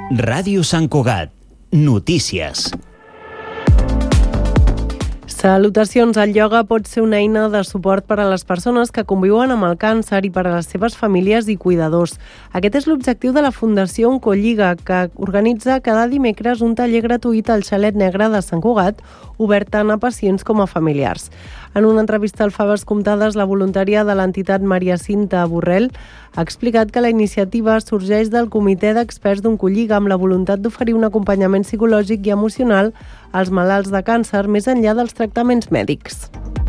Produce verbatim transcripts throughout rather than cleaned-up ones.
Ràdio Sant Cugat. Notícies. Salutacions. El ioga pot ser una eina de suport per a les persones que conviuen amb el càncer i per a les seves famílies i cuidadors. Aquest és l'objectiu de la Fundació Oncolliga, que organitza cada dimecres un taller gratuït al Xalet Negre de Sant Cugat, obert tant a pacients com a familiars. En una entrevista al Faves Comptades, la voluntària de l'entitat Maria Cinta Borrell ha explicat que la iniciativa sorgeix del comitè d'experts d'Oncolliga amb la voluntat d'oferir un acompanyament psicològic i emocional als malalts de càncer més enllà dels tractaments mèdics.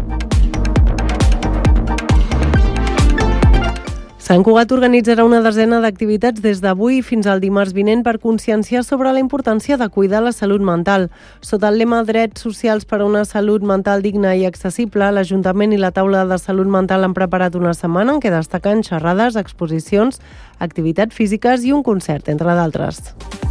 Sant Cugat organitzarà una desena d'activitats des d'avui fins al dimarts vinent per conscienciar sobre la importància de cuidar la salut mental. Sota el lema Drets socials per a una salut mental digna i accessible, l'Ajuntament i la Taula de Salut Mental han preparat una setmana en què destaquen xerrades, exposicions, activitats físiques i un concert, entre d'altres.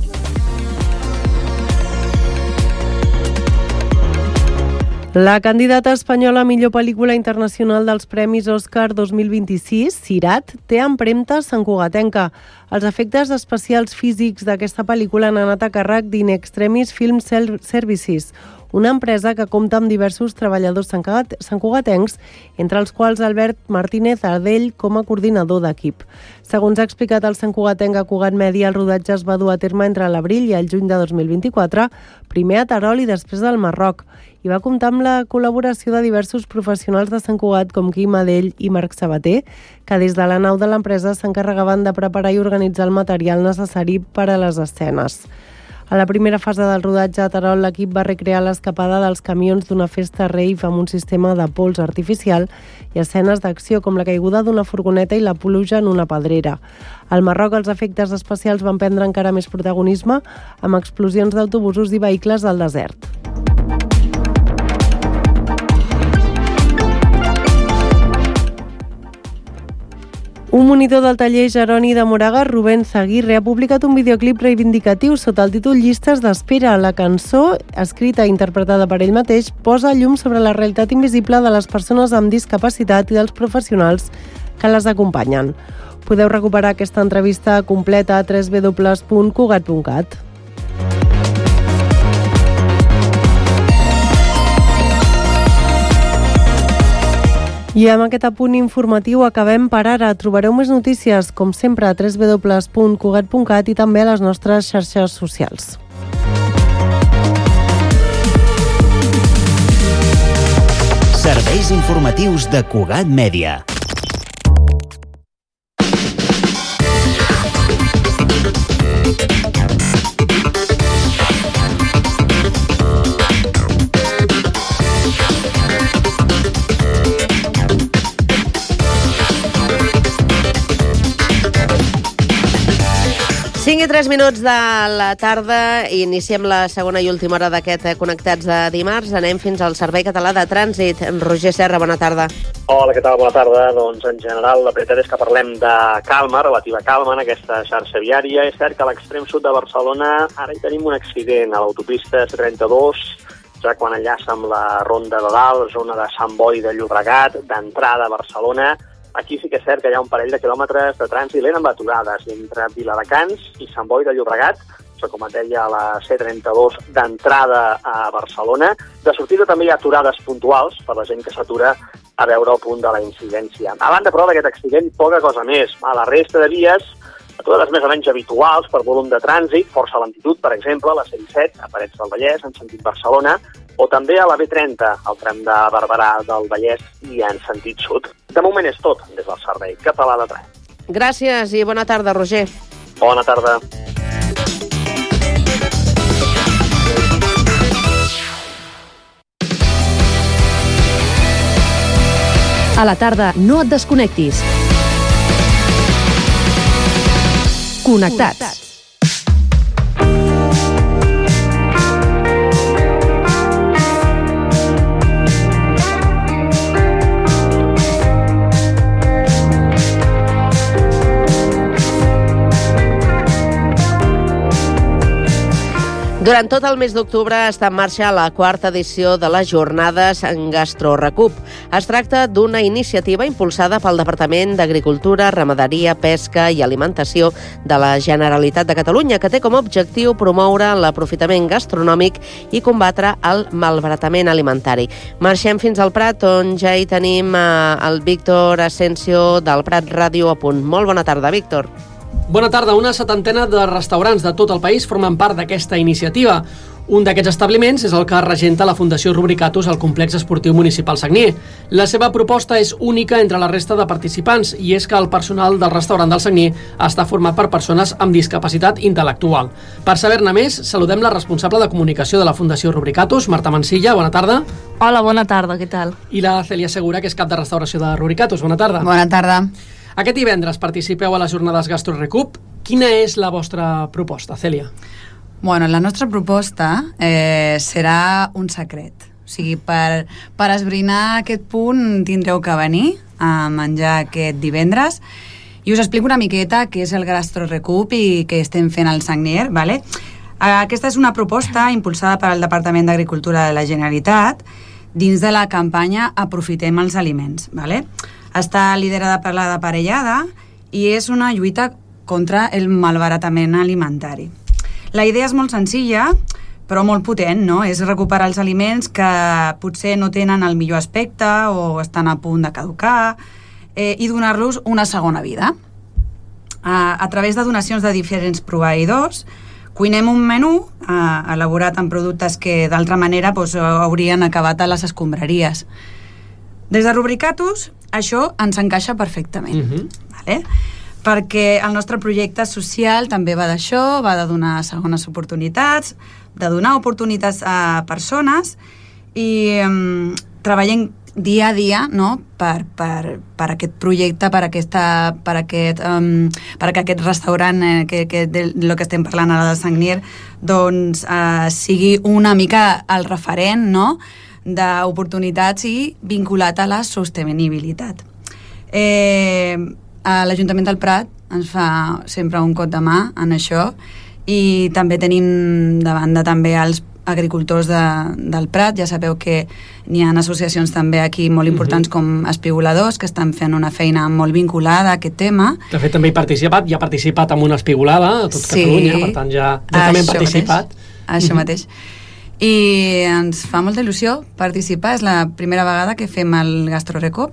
La candidata espanyola a millor pel·lícula internacional dels Premis Òscar dos mil vint-i-sis, Sirat, té empremta santcugatenca. Els efectes especials físics d'aquesta pel·lícula han anat a càrrec d'In Extremis Film Services, una empresa que compta amb diversos treballadors santcugatencs, entre els quals Albert Martínez Ardell com a coordinador d'equip. Segons ha explicat el santcugatenc a Cugat Mèdia, el rodatge es va dur a terme entre l'abril i el juny de dos mil vint-i-quatre, primer a Terol i després al Marroc, i va comptar amb la col·laboració de diversos professionals de Sant Cugat com Quim Adell i Marc Sabater, que des de la nau de l'empresa s'encarregaven de preparar i organitzar el material necessari per a les escenes. A la primera fase del rodatge a Terol, l'equip va recrear l'escapada dels camions d'una festa rave amb un sistema de pols artificial i escenes d'acció com la caiguda d'una furgoneta i la pluja en una pedrera. Al Marroc, els efectes especials van prendre encara més protagonisme amb explosions d'autobusos i vehicles al desert. Un monitor del taller Jeroni de Moraga, Rubén Zaguirre, ha publicat un videoclip reivindicatiu sota el títol Llistes d'espera. La cançó, escrita i interpretada per ell mateix, posa llum sobre la realitat invisible de les persones amb discapacitat i dels professionals que les acompanyen. Podeu recuperar aquesta entrevista completa a w w w punt cugat punt cat. I amb aquest apunt informatiu acabem per ara. Trobareu més notícies, com sempre, a w w w punt cugat punt cat i també a les nostres xarxes socials. Serveis informatius de Cugat Mèdia. cinc i tres minuts de la tarda i iniciem la segona i última hora d'aquest Connectats de dimarts. Anem fins al Servei Català de Trànsit. Roger Serra, bona tarda. Hola, què tal? Bona tarda. Doncs, en general, la veritat és que parlem de calma, relativa calma en aquesta xarxa viària. És cert que a l'extrem sud de Barcelona ara hi tenim un accident a l'autopista C trenta-dos, ja quan enllaça amb la Ronda de Dalt, zona de Sant Boi de Llobregat, d'entrada a Barcelona. Aquí sí que és cert que hi ha un parell de quilòmetres de trànsit lent amb aturades entre Viladecans i Sant Boi de Llobregat, això com et deia a la C trenta-dos d'entrada a Barcelona. De sortida també hi ha aturades puntuals per la gent que s'atura a veure el punt de la incidència. A banda, però, d'aquest accident, poca cosa més. A la resta de vies, aturades més o menys habituals per volum de trànsit, força lentitud, per exemple, a la C disset, a Parets del Vallès, en sentit Barcelona, o també a la B trenta, al tram de Barberà del Vallès i en sentit sud. De moment és tot des del Servei Català de Trànsit. Gràcies i bona tarda, Roger. Bona tarda. A la tarda, no et desconnectis. Connectats. Durant tot el mes d'octubre està en marxa la quarta edició de les jornades en GastroRecup. Es tracta d'una iniciativa impulsada pel Departament d'Agricultura, Ramaderia, Pesca i Alimentació de la Generalitat de Catalunya, que té com a objectiu promoure l'aprofitament gastronòmic i combatre el malbaratament alimentari. Marxem fins al Prat, on ja hi tenim el Víctor Asensio del Prat Ràdio a punt. Molt bona tarda, Víctor. Bona tarda. Una setantena de restaurants de tot el país formen part d'aquesta iniciativa. Un d'aquests establiments és el que regenta la Fundació Rubricatus al Complex Esportiu Municipal Sagnier. La seva proposta és única entre la resta de participants i és que el personal del restaurant del Sagnier està format per persones amb discapacitat intel·lectual. Per saber-ne més, saludem la responsable de comunicació de la Fundació Rubricatus, Marta Mansilla. Bona tarda. Hola, bona tarda, què tal? I la Cèlia Segura, que és cap de restauració de Rubricatus. Bona tarda. Bona tarda. Aquest divendres participeu a les jornades GastroRecup. Quina és la vostra proposta, Cèlia? Bueno, la nostra proposta eh, serà un secret. O sigui, per, per esbrinar aquest punt tindreu que venir a menjar aquest divendres. I us explico una miqueta què és el GastroRecup i què estem fent al Sagnier, ¿vale? Aquesta és una proposta impulsada pel Departament d'Agricultura de la Generalitat dins de la campanya Aprofitem els aliments, ¿vale? Està liderada per la Deparellada i és una lluita contra el malbaratament alimentari. La idea és molt senzilla, però molt potent, no? És recuperar els aliments que potser no tenen el millor aspecte o estan a punt de caducar eh, i donar-los una segona vida. A, a través de donacions de diferents proveïdors, cuinem un menú eh, elaborat amb productes que d'altra manera doncs, haurien acabat a les escombraries. Des de Rubricatus, això ens encaixa perfectament, uh-huh. vale? Perquè el nostre projecte social també va d'això, va de donar segones oportunitats, de donar oportunitats a persones i um, treballem dia a dia, no? per, per, per aquest projecte, per, aquesta, per, aquest, um, per que aquest restaurant eh, que, que de lo que estem parlant ara del Sagnier doncs, eh, sigui una mica el referent, no? d'oportunitats i vinculat a la sostenibilitat. Eh, a l'Ajuntament del Prat ens fa sempre un cop de mà en això i també tenim de banda també els agricultors de, del Prat. Ja sabeu que n'hi ha associacions també aquí molt importants uh-huh. com Espigoladors, que estan fent una feina molt vinculada a aquest tema. De fet, també he participat, ja ha participat en una espigolada a tot sí. Catalunya, per tant ja, ja també hem participat. Mateix. Això uh-huh. mateix. I ens fa molta il·lusió participar. És la primera vegada que fem el GastroRecup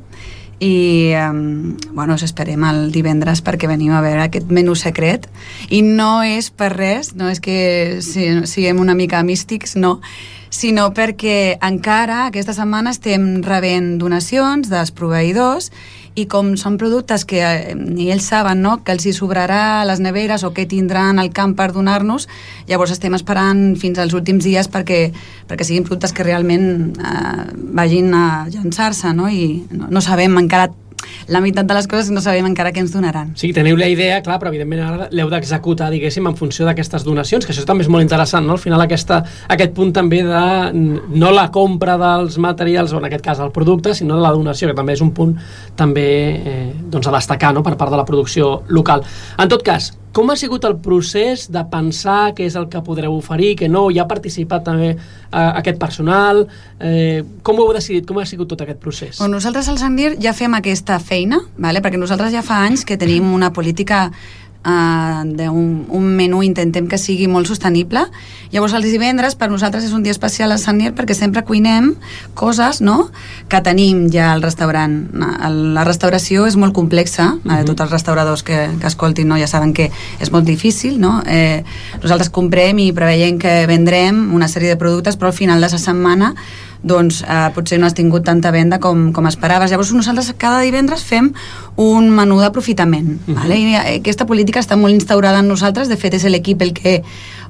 i um, bueno, us esperem el divendres perquè venim a veure aquest menú secret i no és per res, no és que siguem una mica místics, no, sinó perquè encara aquesta setmana estem rebent donacions dels proveïdors i com són productes que eh, ni ells saben, no?, que els hi sobrarà a les neveres o que tindran al camp per donar-nos, llavors estem esperant fins als últims dies perquè, perquè siguin productes que realment eh, vagin a llançar-se, no? I no, no sabem encara la meitat de les coses, no sabem encara què ens donaran. Sí, teniu la idea, clar, però evidentment ara l'heu d'executar, diguéssim, en funció d'aquestes donacions, que això també és molt interessant, no? Al final aquesta, aquest punt també de no la compra dels materials, o en aquest cas el producte, sinó de la donació, que també és un punt també eh, doncs a destacar, no?, per part de la producció local. En tot cas, com ha sigut el procés de pensar què és el que podreu oferir, què no? Hi ha participat també eh, aquest personal? Eh, com ho heu decidit? Com ha sigut tot aquest procés? Bueno, nosaltres al Sagnier ja fem aquesta feina, vale? Perquè nosaltres ja fa anys que tenim una política Uh, d'un un menú, intentem que sigui molt sostenible. Llavors els divendres per nosaltres és un dia especial al Sagnier perquè sempre cuinem coses, no?, que tenim ja al restaurant. La restauració és molt complexa, uh-huh. eh, tots els restauradors que, que escoltin, no?, ja saben que és molt difícil, no? Eh, nosaltres comprem i preveiem que vendrem una sèrie de productes, però al final de la setmana doncs eh, potser no has tingut tanta venda com, com esperaves. Llavors nosaltres cada divendres fem un menú d'aprofitament, uh-huh. vale? I aquesta política està molt instaurada en nosaltres. De fet és l'equip el que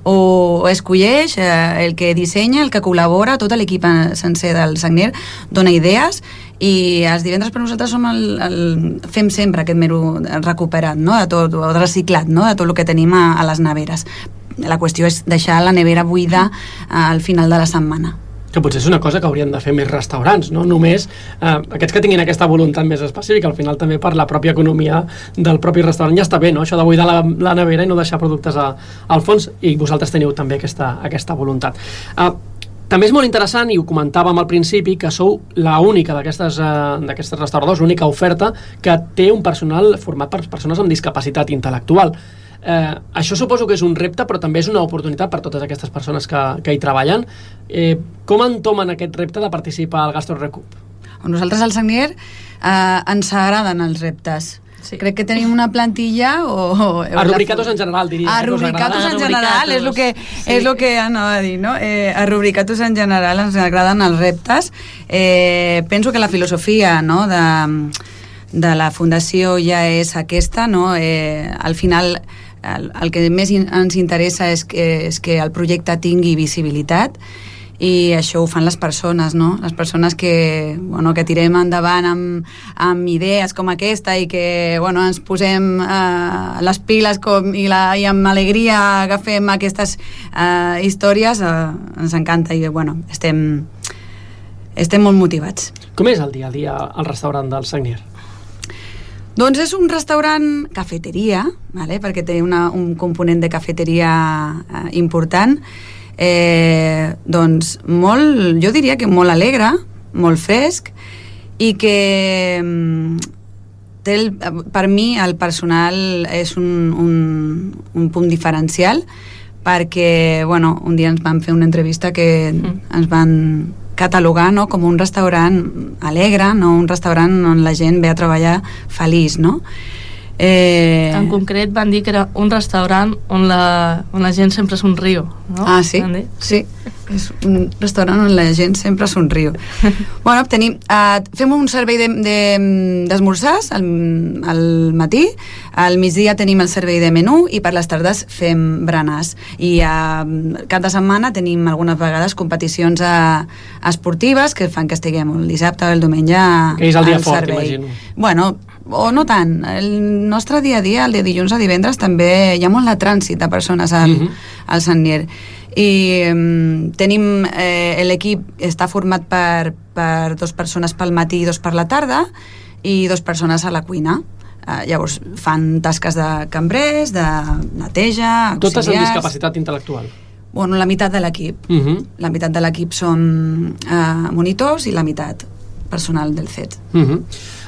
o escolleix, eh, el que dissenya, el que col·labora, tot l'equip sencer del Sagnier dona idees i els divendres per nosaltres som el, el, fem sempre aquest menú recuperat, no?, de tot, o reciclat, no?, de tot el que tenim a, a les neveres. La qüestió és deixar la nevera buida eh, al final de la setmana. que potser és una cosa que haurien de fer més restaurants, no només eh, aquests que tinguin aquesta voluntat més específica, al final també per la pròpia economia del propi restaurant ja està bé, no? Això de buidar la, la nevera i no deixar productes a, al fons, i vosaltres teniu també aquesta, aquesta voluntat. Eh, També és molt interessant, i ho comentàvem al principi, que sou l'única d'aquestes uh, d'aquestes restauradors, l'única oferta que té un personal format per persones amb discapacitat intel·lectual. Eh, això suposo que és un repte, però també és una oportunitat per totes aquestes persones que, que hi treballen. Eh, com entomen aquest repte de participar al Gastro Recup? Nosaltres al Sagnier eh, ens agraden els reptes. Sí. Crec que tenim una plantilla o... o a Rubricatos en general, diria. A Rubricatos en general, és el que, sí. és el que anava a dir, no? Eh, a Rubricatos en general ens agraden els reptes. Eh, penso que la filosofia, no?, de, de la Fundació ja és aquesta, no? Eh, al final, el, el que més in, ens interessa és que, és que el projecte tingui visibilitat, i això ho fan les persones, no? Les persones que, bueno, que tirem endavant amb, amb idees com aquesta i que, bueno, ens posem eh, les piles com, i, la, i amb alegria agafem aquestes eh, històries, eh, ens encanta i, bueno, estem, estem molt motivats. Com és el dia a dia al restaurant del Sagnier? Doncs és un restaurant cafeteria, vale? Perquè té una, un component de cafeteria eh, important. Eh, doncs molt, jo diria que molt alegre, molt fresc, i que té el, per mi el personal és un, un, un punt diferencial, perquè bueno, un dia ens van fer una entrevista que mm. ens van catalogar, no?, com un restaurant alegre, no? Un restaurant on la gent ve a treballar feliç, no? Eh... En concret van dir que era un restaurant on la, on la gent sempre somriu, no? Ah, sí? Sí, és un restaurant on la gent sempre somriu. Bueno, tenim, uh, fem un servei d'esmorzars de, de, al, al matí, al migdia tenim el servei de menú i per les tardes fem berenars. I uh, cap de setmana tenim algunes vegades competicions uh, esportives que fan que estiguem el dissabte o el diumenge al servei. Que és el dia fort, imagino. Bueno, o no tant. El nostre dia a dia, el de dilluns a divendres, també hi ha molt de trànsit de persones al, uh-huh. al Sagnier. I um, tenim, eh, l'equip està format per, per dos persones pel matí i dos per la tarda, i dos persones a la cuina. Uh, llavors fan tasques de cambrers, de neteja, auxiliars... Totes amb discapacitat intel·lectual? Bueno, la meitat de l'equip. Uh-huh. La meitat de l'equip són uh, monitors i la meitat personal del C E T. Uh-huh.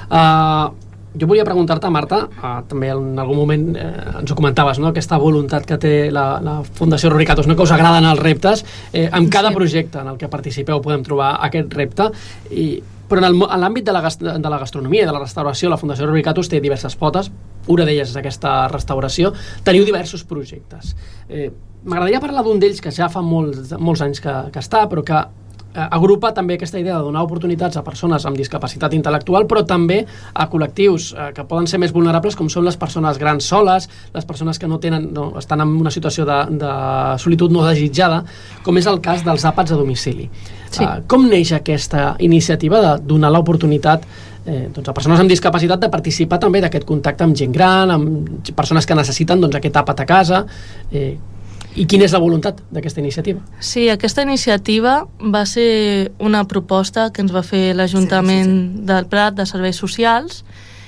Uh... Jo volia preguntar-te, Marta, eh, també en algun moment eh, ens ho comentaves, no?, aquesta voluntat que té la, la Fundació Rubricatos, no?, que us agraden els reptes. Eh, en cada sí. projecte en el que participeu podem trobar aquest repte, i, però en l'àmbit de, la, de la gastronomia i de la restauració, la Fundació Rubricatos té diverses potes, una d'elles és aquesta restauració. Teniu diversos projectes. Eh, M'agradaria parlar d'un d'ells que ja fa molts, molts anys que, que està, però que agrupa també aquesta idea de donar oportunitats a persones amb discapacitat intel·lectual, però també a col·lectius eh, que poden ser més vulnerables, com són les persones grans soles, les persones que no tenen, no, estan en una situació de, de solitud no desitjada, com és el cas dels àpats a domicili. Sí. Uh, com neix aquesta iniciativa de donar l'oportunitat eh, doncs a persones amb discapacitat de participar també d'aquest contacte amb gent gran, amb persones que necessiten doncs, aquest àpat a casa? Eh, I quina és la voluntat d'aquesta iniciativa? Sí, aquesta iniciativa va ser una proposta que ens va fer l'Ajuntament sí, sí, sí. del Prat de Serveis Socials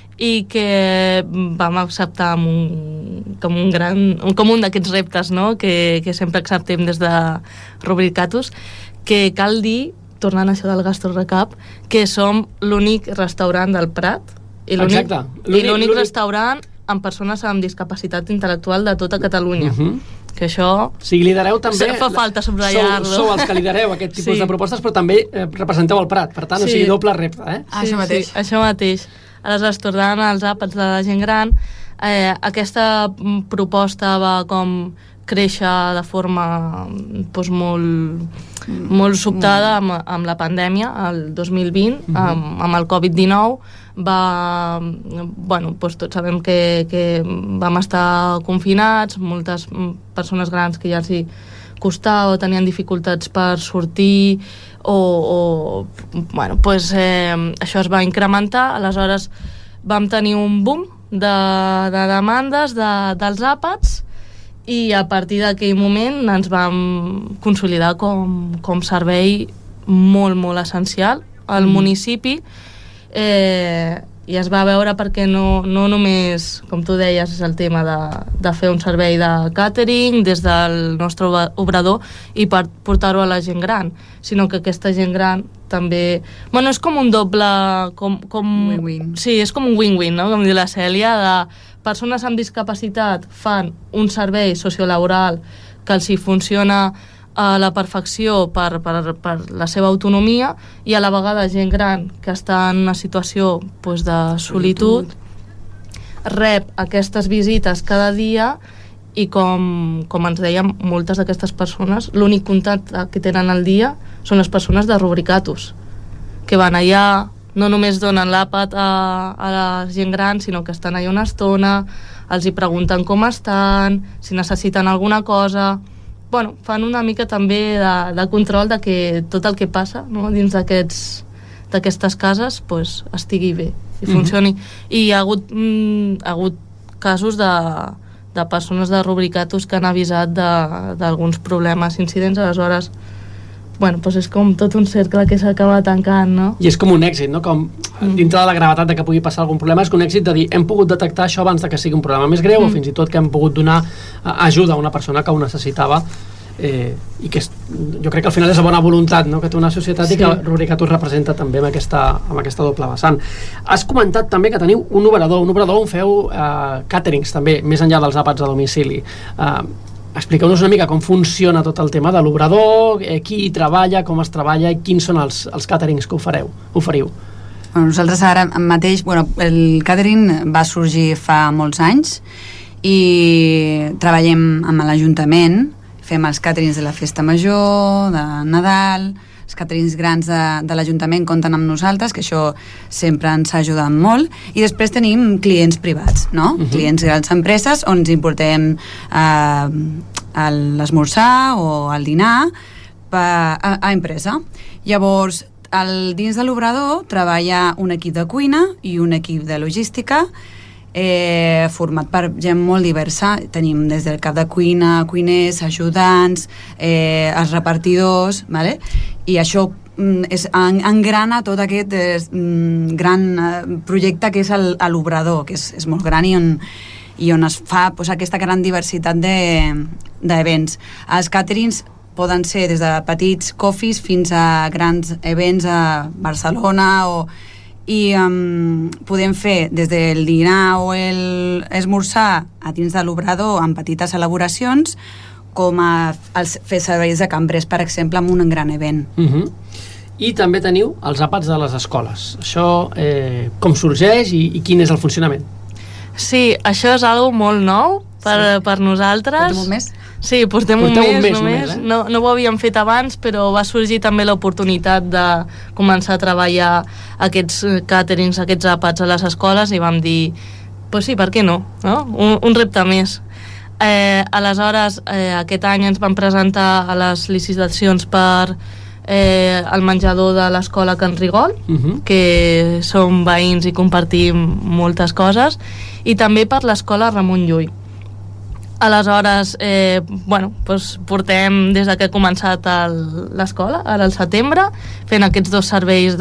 i que vam acceptar com un, com un, gran, com un d'aquests reptes, no?, que, que sempre acceptem des de Rubricatos, que cal dir, tornant a això del Gastro Recup, que som l'únic restaurant del Prat i l'únic restaurant amb persones amb discapacitat intel·lectual de tota Catalunya. Uh-huh. Que això... O sigui, lidereu també... Fa falta subratllar-lo. Sou, sou els que lidereu aquest tipus sí. de propostes, però també eh, representeu el Prat, per tant, sí. o sigui, doble repte, eh? Ah, sí, això mateix. Sí, això mateix. Aleshores, tornant als àpats de la gent gran, eh, aquesta proposta va com créixer de forma doncs, molt, molt sobtada amb, amb la pandèmia, el dos mil vint, uh-huh. amb, amb el covid dinou, va, bueno, doncs tots sabem que, que vam estar confinats, moltes persones grans que ja els hi costava o tenien dificultats per sortir o, o bueno, doncs, eh, això es va incrementar. Aleshores vam tenir un boom de, de demandes de, dels àpats i a partir d'aquell moment ens vam consolidar com, com servei molt, molt essencial al mm. municipi, eh, i es va veure perquè no, no només, com tu deies, és el tema de, de fer un servei de catering des del nostre obrador i per portar-ho a la gent gran, sinó que aquesta gent gran també... Bueno, és com un doble... Com, com... Win-win. Sí, és com un win-win, no? Com diu la Cèlia, de persones amb discapacitat fan un servei sociolaboral que els hi funciona a la perfecció per, per, per la seva autonomia, i a la vegada gent gran que està en una situació pues, de solitud, solitud rep aquestes visites cada dia, i com, com ens dèiem, moltes d'aquestes persones l'únic contacte que tenen al dia són les persones de rubricatus, que van allà, no només donen l'àpat a, a la gent gran, sinó que estan allà una estona, els hi pregunten com estan, si necessiten alguna cosa. Bueno, fan una mica també de, de control de que tot el que passa, no, dins d'aquests d'aquestes cases pues, estigui bé i funcioni. Mm-hmm. I hi ha hagut, mm, ha hagut casos de, de persones de rubricatus que han avisat d'alguns problemes, incidents, aleshores bueno, pues és com tot un cercle que s'acaba tancant, no? I és com un èxit, no? Com dintre de la gravetat de que pugui passar algun problema, és un èxit de dir, hem pogut detectar això abans de que sigui un problema més greu, mm. o fins i tot que hem pogut donar ajuda a una persona que ho necessitava, eh, i que és, jo crec que al final és la bona voluntat, no?, que té una societat, sí. I que Rubricatus representa també amb aquesta, amb aquesta doble vessant. Has comentat també que teniu un obrador, un obrador on feu eh, caterings també, més enllà dels àpats a domicili. Eh, expliqueu-nos una mica com funciona tot el tema de l'obrador, eh, qui hi treballa, com es treballa i quins són els, els caterings que ofereu, oferiu. Bueno, nosaltres ara mateix, bueno, el catering va sorgir fa molts anys i treballem amb l'Ajuntament, fem els caterings de la Festa Major, de Nadal, els caterings grans de, de l'Ajuntament compten amb nosaltres, que això sempre ens ha ajudat molt, i després tenim clients privats, no? Uh-huh. Clients de grans empreses on ens importem eh, l'esmorzar o el dinar per, a, a empresa. Llavors, el, dins de l'obrador treballa un equip de cuina i un equip de logística, eh, format per gent molt diversa. Tenim des del cap de cuina, cuiners, ajudants, eh, els repartidors, vale? I això mm, és, en, engrana tot aquest eh, gran eh, projecte que és l'obrador, que és, és molt gran i on, i on es fa pues, aquesta gran diversitat d'events. De, els caterings poden ser des de petits coffees fins a grans events a Barcelona, o, i um, podem fer des del dinar o l'esmorzar a dins de l'obrador amb petites elaboracions, com a els, fer serveis de cambrers, per exemple, amb un gran event. Uh-huh. I també teniu els àpats de les escoles. Això eh, com sorgeix i, i quin és el funcionament? Sí, això és algo molt nou per, sí. per nosaltres. Portem un mes? Sí, portem, portem un mes, un mes només. només eh? no, no ho havíem fet abans, però va sorgir també l'oportunitat de començar a treballar aquests caterings, aquests àpats a les escoles, i vam dir, pues sí, per què no? no? Un, un repte més. Eh, aleshores, eh, aquest any ens van presentar a les licitacions per eh, el menjador de l'escola Can Rigol, uh-huh. que som veïns i compartim moltes coses, i també per l'escola Ramon Llull. Aleshores, eh, bueno, doncs portem des que ha començat l'escola, ara al setembre, fent aquests dos serveis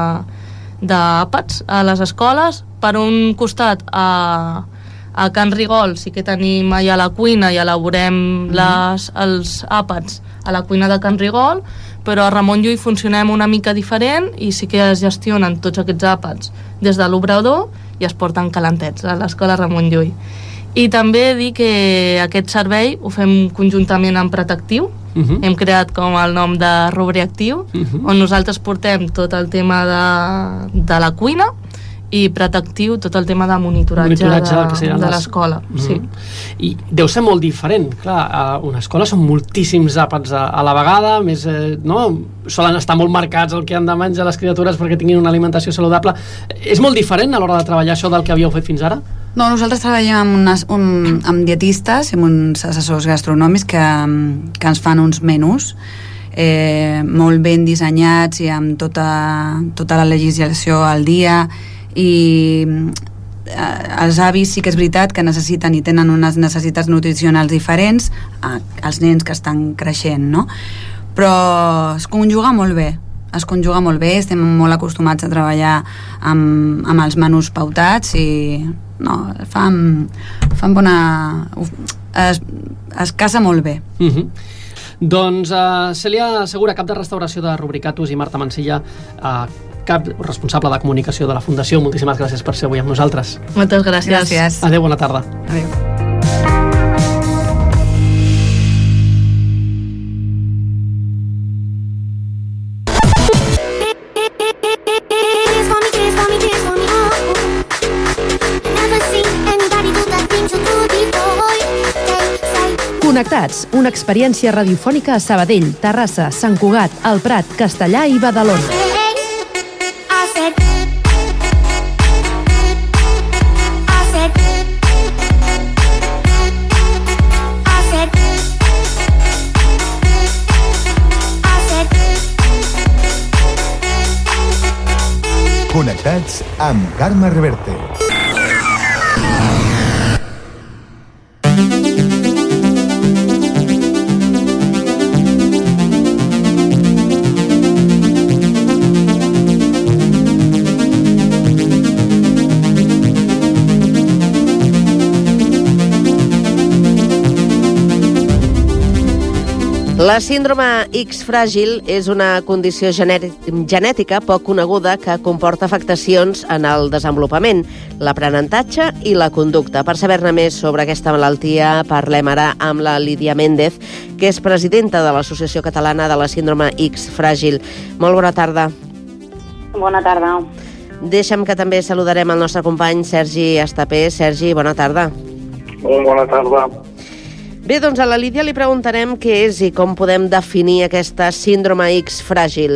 d'àpats a les escoles. Per un costat, a, a Can Rigol sí que tenim allà la cuina i elaborem les, els àpats a la cuina de Can Rigol, però a Ramon Llull funcionem una mica diferent i sí que es gestionen tots aquests àpats des de l'obrador i es porten calentets a l'escola Ramon Llull. I també dir que aquest servei ho fem conjuntament amb Pretactiu. Uh-huh. Hem creat com el nom de Rubriactiu, uh-huh. on nosaltres portem tot el tema de, de la cuina, i Pretactiu tot el tema de monitoratge, monitoratge de, de l'escola. Uh-huh. Sí. I deu ser molt diferent. Clar, a una escola són moltíssims àpats a, a la vegada, més, eh, no? Solen estar molt marcats el que han de menjar les criatures perquè tinguin una alimentació saludable. És molt diferent a l'hora de treballar això del que havíeu fet fins ara? No, nosaltres treballem amb, unes, un, amb dietistes, amb uns assessors gastronòmics que, que ens fan uns menús eh, molt ben dissenyats i amb tota, tota la legislació al dia, i eh, els avis sí que és veritat que necessiten i tenen unes necessitats nutricionals diferents a, als nens que estan creixent, no? Però es conjuga molt bé es conjuga molt bé, estem molt acostumats a treballar amb, amb els menús pautats i no, fan, fan bona... Es, es casa molt bé. Uh-huh. Doncs uh, Cèlia Segura, cap de restauració de Rubricatus, i Marta Mansilla, uh, cap responsable de comunicació de la Fundació. Moltíssimes gràcies per ser avui amb nosaltres. Moltes gràcies. Gràcies. Adéu, bona tarda. Adéu. Connectats, una experiència radiofònica a Sabadell, Terrassa, Sant Cugat, El Prat, Castellà i Badalona. Connectats amb Carme Reverte. La síndrome X fràgil és una condició genètica poc coneguda que comporta afectacions en el desenvolupament, l'aprenentatge i la conducta. Per saber-ne més sobre aquesta malaltia, parlem ara amb la Lídia Méndez, que és presidenta de l'Associació Catalana de la Síndrome X fràgil. Molt bona tarda. Bona tarda. Deixa'm que també saludarem el nostre company Sergi Estapé. Sergi, bona tarda. Molt bona tarda. Bé, doncs a la Lídia li preguntarem què és i com podem definir aquesta síndrome X fràgil.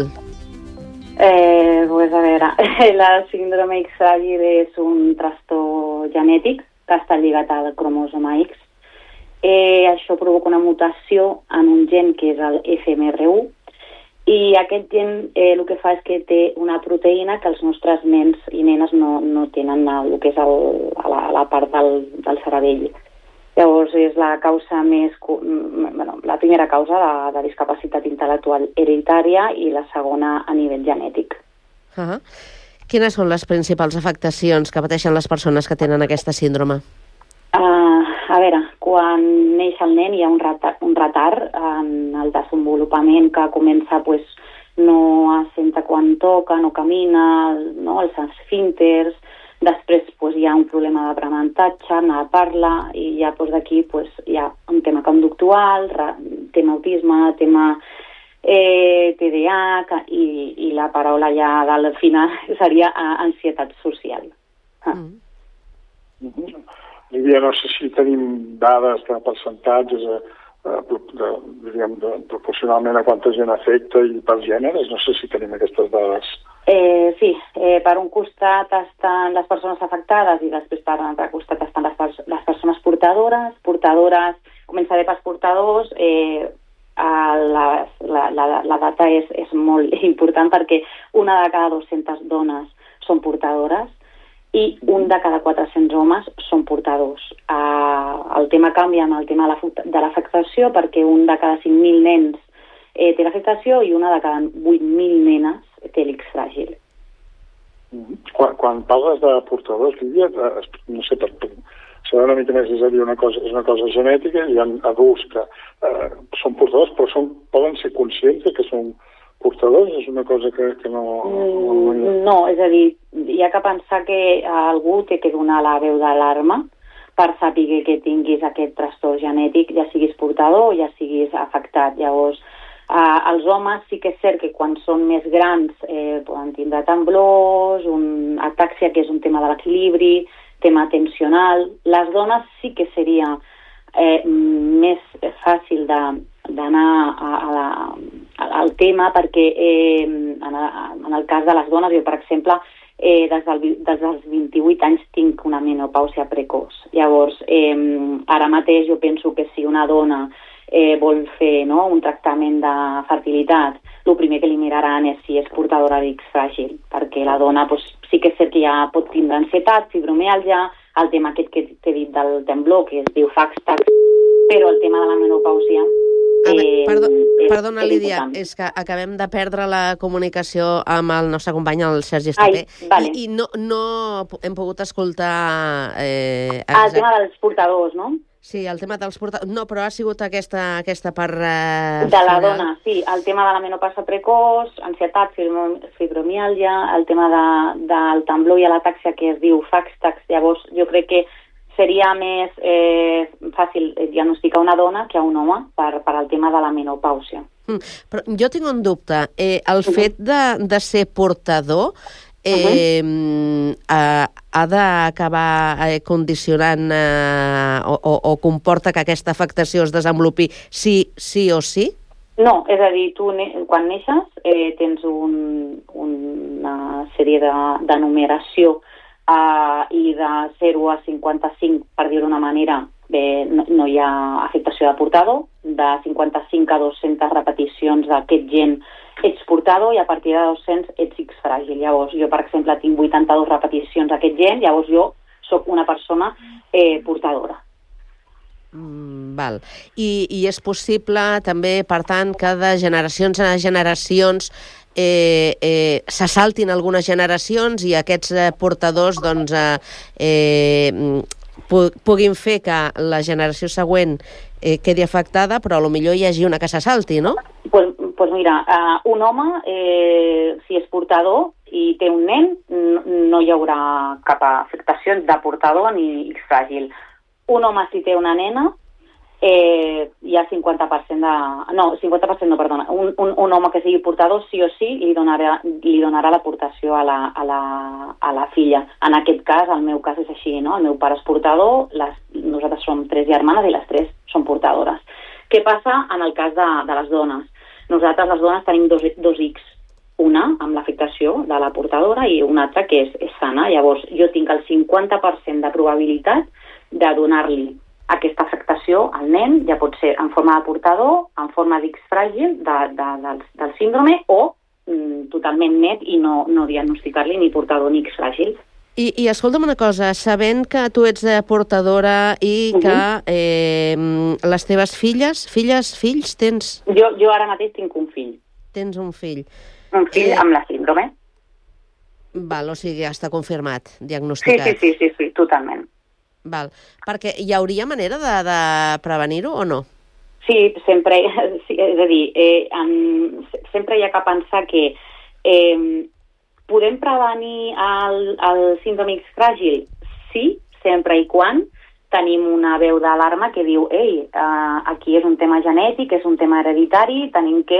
Eh, pues a veure, la síndrome X fràgil és un trastorn genètic que està lligat al cromosoma X. Eh, això provoca una mutació en un gen que és el F M R u i aquest gen eh, el que fa és que té una proteïna que els nostres nens i nenes no, no tenen el que és el, a, la, a la part del, del cervell. Llavors, és la causa més, bueno, la primera causa de, de discapacitat intel·lectual hereditària i la segona a nivell genètic. Uh-huh. Quines són les principals afectacions que pateixen les persones que tenen aquesta síndrome? Uh, a veure, quan neix el nen hi ha un retard, un retard en el desenvolupament que comença, pues, no assenta quan toca, no camina, no, els esfínters. Després pues, hi ha un problema d'aprenentatge, no parla, i ja pues, d'aquí pues, hi ha un tema conductual, tema autisme, tema eh, T D A H i, i la paraula ja del final seria ansietat social. Ah. Mm-hmm. Lídia, no sé si tenim dades de percentatges, eh, de, de, diríem, de, proporcionalment a quanta gent afecta i per gèneres, no sé si tenim aquestes dades. Eh, sí, eh, per un costat estan les persones afectades i després per un altre costat estan les, pers les persones portadores. Portadores, començaré pels portadors, eh, la, la, la, la data és, és molt important perquè una de cada dues-centes dones són portadores i un de cada quatre-cents homes són portadors. Eh, el tema canvia amb el tema de l'afectació perquè un de cada cinc mil nens eh, té l'afectació i una de cada vuit mil nenes té l'X fràgil. Quan, quan parles de portadors, Lídia, no sé, per, per saber una mica més, és a dir, una cosa, és una cosa genètica, hi ha adults que eh, són portadors, però són, poden ser conscients de que són portadors, és una cosa que, que no... Mm, no, és a dir, hi ha que pensar que algú té que donar la veu d'alarma per saber que tinguis aquest trastorn genètic, ja siguis portador o ja siguis afectat. Llavors, Uh, els homes sí que és cert que quan són més grans eh, poden tindre temblors, un atàxia, que és un tema de l'equilibri, tema tensional. Les dones sí que seria eh, més fàcil d'anar al tema perquè eh, en, a, en el cas de les dones, jo per exemple, eh, des, del, des dels vint-i-vuit anys tinc una menopàusia precoç. Llavors, eh, ara mateix jo penso que si una dona Eh, vol fer no, un tractament de fertilitat, el primer que li miraran és si és portadora d'X fràgil, perquè la dona pues, sí que és cert que ja pot tindre ansietat, fibromiàlgia, el tema aquest que t'he dit del temblor, que es diu Faxtax, però el tema de la menopàusia Eh, perdó, és, perdona, és Lídia, important. és que acabem de perdre la comunicació amb el nostre company, el Sergi Estapé, Ai, vale. i, i no, no hem pogut escoltar... Eh, Ah, el tema dels portadors, no? Sí, el tema dels portadors... No, però ha sigut aquesta, aquesta part eh, De la final. dona, sí. El tema de la menopausa precoç, ansietat, fibrom- fibromiàlgia, el tema de, del temblor i l'atàxia que es diu Faxtax. Llavors, jo crec que seria més eh, fàcil diagnosticar una dona que a un home per, per al tema de la menopàusia. Mm, però jo tinc un dubte. Eh, el uh-huh. fet de, de ser portador... Eh, uh-huh. eh, ha d'acabar eh, condicionant eh, o, o, o comporta que aquesta afectació es desenvolupi sí, sí o sí? No, és a dir, tu ne quan neixes eh, tens un, una sèrie de, de numeració eh, i de zero a cinquanta-cinc, per dir-ho d'una manera, bé, no, no hi ha afectació de portador, de cinquanta-cinc a dues-centes repeticions d'aquest gen ets portador i a partir de dos-cents ets X fràgil. Llavors, jo, per exemple, tinc vuitanta-dues repeticions d'aquest gen, llavors jo sóc una persona eh, portadora. Mm, val. I, I és possible també, per tant, que de generacions a generacions eh, eh, se saltin algunes generacions i aquests eh, portadors doncs, eh, eh, pu puguin fer que la generació següent eh, quedi afectada, però potser hi hagi una que se salti, no? Pues, pues mira, uh, un home, eh, si és portador i té un nen, no hi haurà cap afectació de portador ni X fràgil. Un home, si té una nena, eh, hi ha cinquanta per cent de... No, cinquanta per cent no, perdona. Un, un, un home que sigui portador, sí o sí, li donarà, li donarà l'aportació a, la, a, la, a la filla. En aquest cas, el meu cas és així, no? El meu pare és portador, les, nosaltres som tres germanes i les tres són portadores. Què passa en el cas de, de les dones? Nosaltres, les dones, tenim dos, dos X. Una amb l'afectació de la portadora i una altra que és, és sana. Llavors, jo tinc el cinquanta per cent de probabilitat de donar-li aquesta afectació al nen, ja pot ser en forma de portador, en forma d'X fràgil de, de, del, del síndrome o mm, totalment net i no, no diagnosticar-li ni portador ni X fràgil. I, I escolta'm una cosa, sabent que tu ets portadora i uh-huh. que eh, les teves filles, filles, fills, tens... Jo, jo ara mateix tinc un fill. Tens un fill. Un fill eh... amb la síndrome. Val, o sigui, ja està confirmat, diagnosticat. Sí, sí, sí, sí, sí, totalment. Val, perquè hi hauria manera de, de prevenir-ho o no? Sí, sempre, sí, és a dir, eh, en, sempre hi ha que pensar que eh, podem prevenir el, el síndrome X fràgil? Sí, sempre i quan tenim una veu d'alarma que diu ei, eh, aquí és un tema genètic, és un tema hereditari, tenim que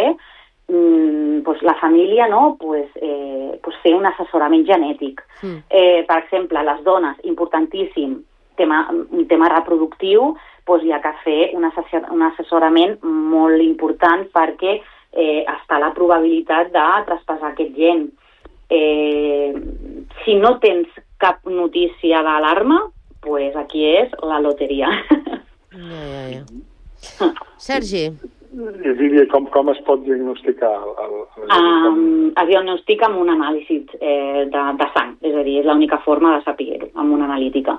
mm, pues, la família no, pues, eh, pues fer un assessorament genètic. Mm. Eh, per exemple, les dones, importantíssim, tema, un tema reproductiu, pues, hi ha que fer un, assessor, un assessorament molt important perquè eh, està la probabilitat de traspassar aquest gen. Eh, si no tens cap notícia d'alarma, pues aquí és la loteria. Ja, ja, ja. Sergi? Jo diria com, com es pot diagnosticar? El, el, um, es diagnostica amb un anàlisi eh, de, de sang, és a dir, és l'única forma de saber-ho, amb una analítica.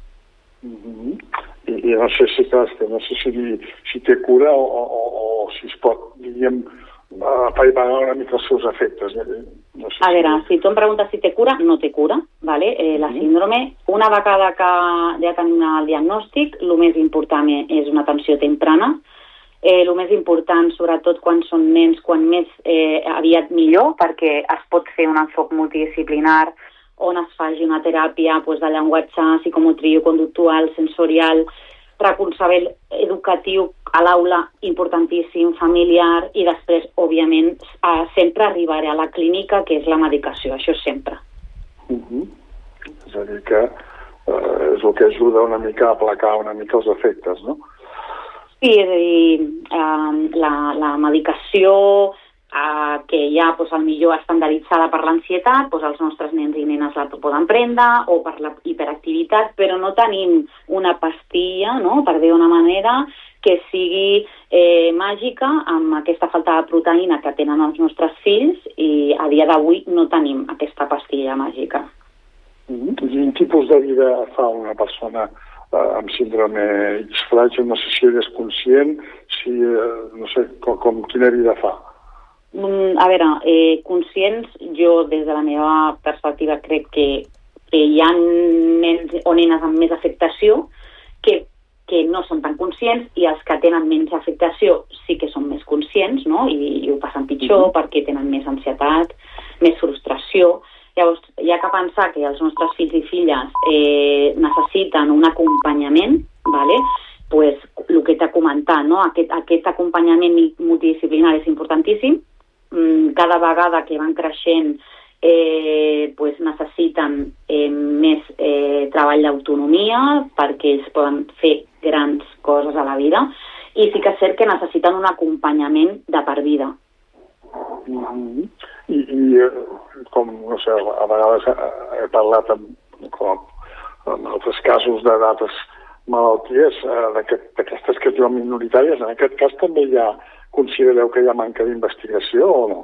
Uh-huh. I, I no sé si, clar, no sé si, si té cura o, o, o si es pot, diríem, apaivagar una mica els seus efectes. No sé a veure, si... si tu em preguntes si té cura, no té cura, ¿vale? Eh, la síndrome, una vegada que ja tenim el diagnòstic, el més important és una atenció temprana. Eh, el més important, sobretot quan són nens, quan més eh, aviat millor, perquè es pot fer un enfoc multidisciplinar on es faci una teràpia pues, de llenguatge psicomotriu, conductual, sensorial, preconcebent educatiu a l'aula, importantíssim, familiar, i després, òbviament, eh, sempre arribaré a la clínica, que és la medicació, això sempre. Uh-huh. És a dir, que eh, és el que ajuda una mica a aplacar una mica els efectes, no? Sí, és a dir, eh, la, la medicació eh, que ja pues, al millor estandarditzada per l'ansietat, pues, els nostres nens i nenes la poden prendre, o per la hiperactivitat, però no tenim una pastilla, no?, per dir d'una manera, que sigui eh, màgica amb aquesta falta de proteïna que tenen els nostres fills, i a dia d'avui no tenim aquesta pastilla màgica. Mm-hmm. I quin tipus de vida fa una persona eh, amb síndrome X fràgil? No sé si ell és conscient, si eh, no sé, com, com quina vida fa. A veure, eh, conscients, jo des de la meva perspectiva crec que, que hi ha nens o nenes amb més afectació que, que no són tan conscients, i els que tenen menys afectació sí que són més conscients, no? I, i ho passen pitjor mm-hmm. perquè tenen més ansietat, més frustració. Llavors, hi ha que pensar que els nostres fills i filles eh, necessiten un acompanyament, ¿vale? Pues, el que t'ha comentat, no? Aquest, aquest acompanyament multidisciplinari és importantíssim. Cada vegada que van creixent eh, pues necessiten eh, més eh, treball d'autonomia perquè ells poden fer grans coses a la vida, i sí que és cert que necessiten un acompanyament de per vida. Mm-hmm. I, i com, no sé, a vegades he parlat amb, com, en altres casos de d'altres malalties, eh, d'aquestes que es diuen minoritàries, en aquest cas també hi ha, considereu que hi ha manca d'investigació o no?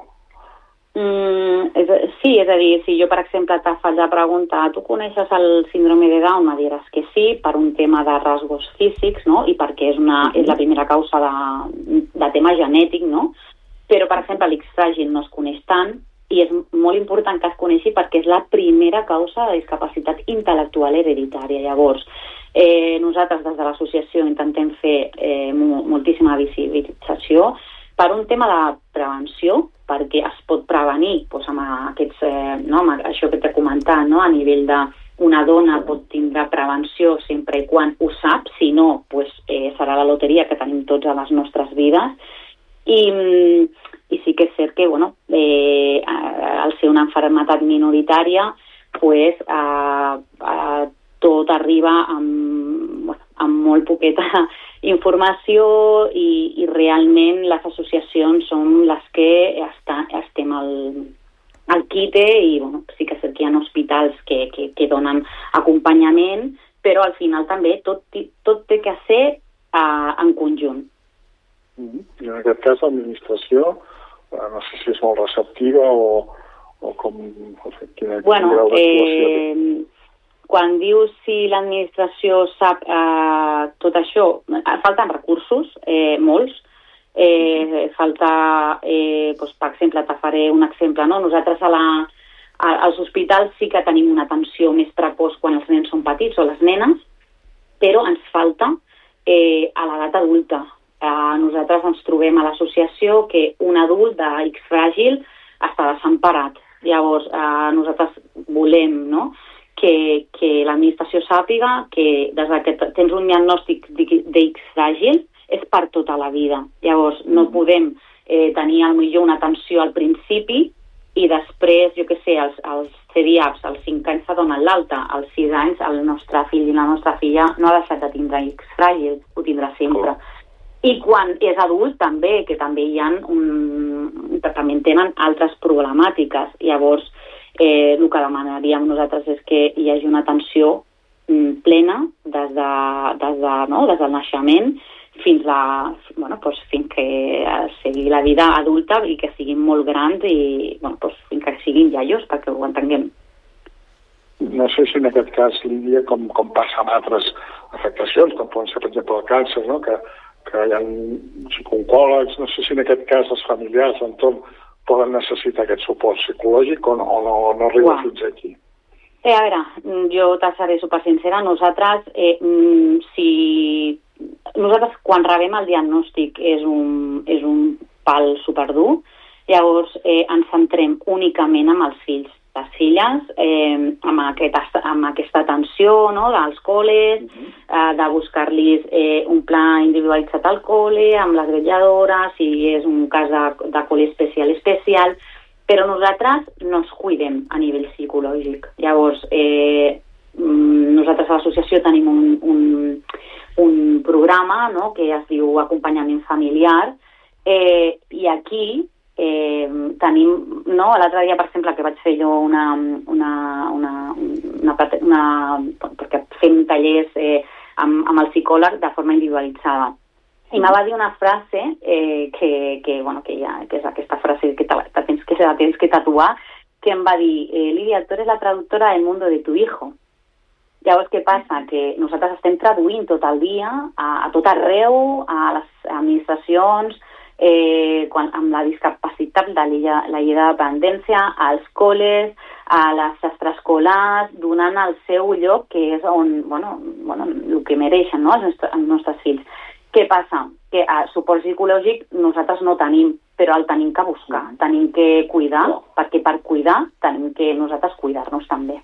Mm, és, sí, és a dir, si jo, per exemple, t'ha fet la pregunta, tu coneixes el síndrome de Down? Me diràs que sí, per un tema de rasgos físics, no? I perquè és, una, és la primera causa de, de tema genètic, no? Però, per exemple, l'X fràgil no es coneix tant, i és molt important que es coneixi perquè és la primera causa de discapacitat intel·lectual hereditària. Llavors, eh, nosaltres des de l'associació intentem fer eh, moltíssima visibilització per un tema de prevenció, perquè es pot prevenir doncs, amb, aquests, eh, no, amb això que t'he comentat, no? A nivell de una dona pot tindre prevenció sempre i quan ho sap, si no, pues, eh, serà la loteria que tenim tots a les nostres vides. I, i sí que és cert que, bueno, eh, al ser una malaltia minoritària, pues, eh, eh, tot arriba amb, bueno, amb molt poqueta informació, i, i realment les associacions són les que està, estem al, al quite, i bueno, sí que és cert que hi ha hospitals que, que, que donen acompanyament, però al final també tot, tot té que ser uh, en conjunt. I en aquest cas l'administració, no sé si és molt receptiva o, o com... O sigui, quina, bueno, quin grau d'actuació eh, té. Quan dius si l'administració sap eh, tot això, falten recursos, eh, molts. Eh, falta, eh, doncs, per exemple, te faré un exemple, no? Nosaltres a la, a, als hospitals sí que tenim una atenció més precoç quan els nens són petits o les nenes, però ens falta eh, a l'edat adulta. Uh, nosaltres ens trobem a l'associació que un adult de X fràgil està desemparat. Llavors, uh, nosaltres volem, no?, que, que l'administració sàpiga que des que tens un diagnòstic d'X fràgil és per tota la vida. Llavors, no podem eh, tenir millor una atenció al principi i després, jo què sé, els, els C D A Ps, als cinc anys se donen l'alta, als sis anys el nostre fill i la nostra filla no ha deixat de tindre X fràgil, ho tindrà sempre. Oh. I quan és adult també, que també hi ha un... també tenen altres problemàtiques. Llavors, eh, el que demanaríem nosaltres és que hi hagi una atenció mm, plena des, de, des, de, no? des del naixement fins a, bueno, pues, fins que sigui la vida adulta i que siguin molt grans i bueno, pues, fins que siguin iaios, perquè ho entenguem. No sé si en aquest cas, Lídia, com, com passa amb altres afectacions, com poden ser, per exemple, el càncer, no?, que que hi ha psicòlegs, no sé si en aquest cas els familiars d'entorn poden necessitar aquest suport psicològic o no, o no, no arriba wow. fins aquí. Eh, a veure, jo te seré supersincera, nosaltres, eh, si nosaltres quan rebem el diagnòstic és un, és un pal superdur, llavors eh, ens centrem únicament amb els fills. Les filles, eh, amb, aquest, amb aquesta atenció, no?, dels col·les, uh-huh. eh, de buscar-los eh, un pla individualitzat al col·le, amb les vetlladores, si és un cas de, de col·le especial, especial, però nosaltres no ens cuidem a nivell psicològic. Llavors, eh, nosaltres a l'associació tenim un, un, un programa, no?, que es diu Acompanyament Familiar, eh, i aquí Eh, tenim, no, l'altre dia, per exemple, que vaig fer jo una, una, una, una, una perquè fem tallers eh, amb, amb el psicòleg de forma individualitzada. I me va dir una frase eh, que, que, bueno, que, ja, que és aquesta frase que te, te tens que, la tens que tatuar, que em va dir, eh, Lídia, tú eres la traductora del mundo de tu hijo. Llavors, què passa? Que nosaltres estem traduint tot el dia a, a tot arreu, a les administracions, eh, quan, amb la discapacitat de la, la llei de dependència, als col·les, a les extraescolars, donant el seu lloc, que és on, bueno, bueno el que mereixen, no?, els nostres, els nostres fills. Què passa? Que a suport psicològic nosaltres no tenim, però el tenim que buscar, tenim que cuidar, perquè per cuidar tenim que nosaltres cuidar-nos també.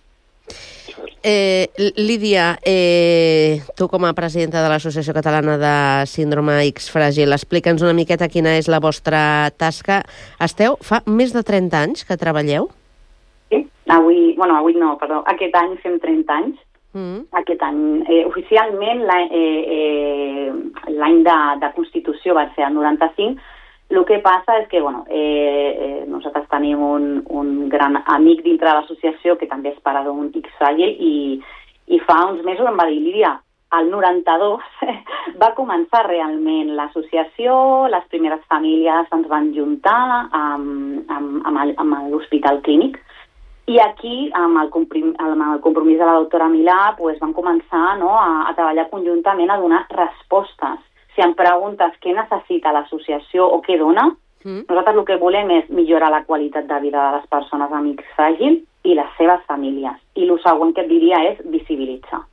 Eh, Lídia, eh, tu com a presidenta de l'Associació Catalana de Síndrome X Fràgil, explica'ns una miqueta quina és la vostra tasca. Esteu, fa més de trenta anys que treballeu? Sí, avui, bueno, avui no, perdó, aquest any fem trenta anys. Mm. Aquest any, eh, oficialment l'any eh, eh, de, de Constitució va ser el noranta-cinc. El que passa és que, bueno, eh, eh, nosaltres tenim un, un gran amic dintre de l'associació que també és pare d'un X-Fràgil i, i fa uns mesos em va dir, Lídia, el noranta-dos va començar realment l'associació, les primeres famílies ens van juntar amb, amb, amb l'Hospital Clínic i aquí, amb el, comprim, amb el compromís de la doctora Milà, pues, van començar, no, a, a treballar conjuntament a donar respostes. Si em preguntes què necessita l'associació o què dona, mm. nosaltres el que volem és millorar la qualitat de vida de les persones amb X fràgil i les seves famílies. I el següent que et diria és visibilitzar.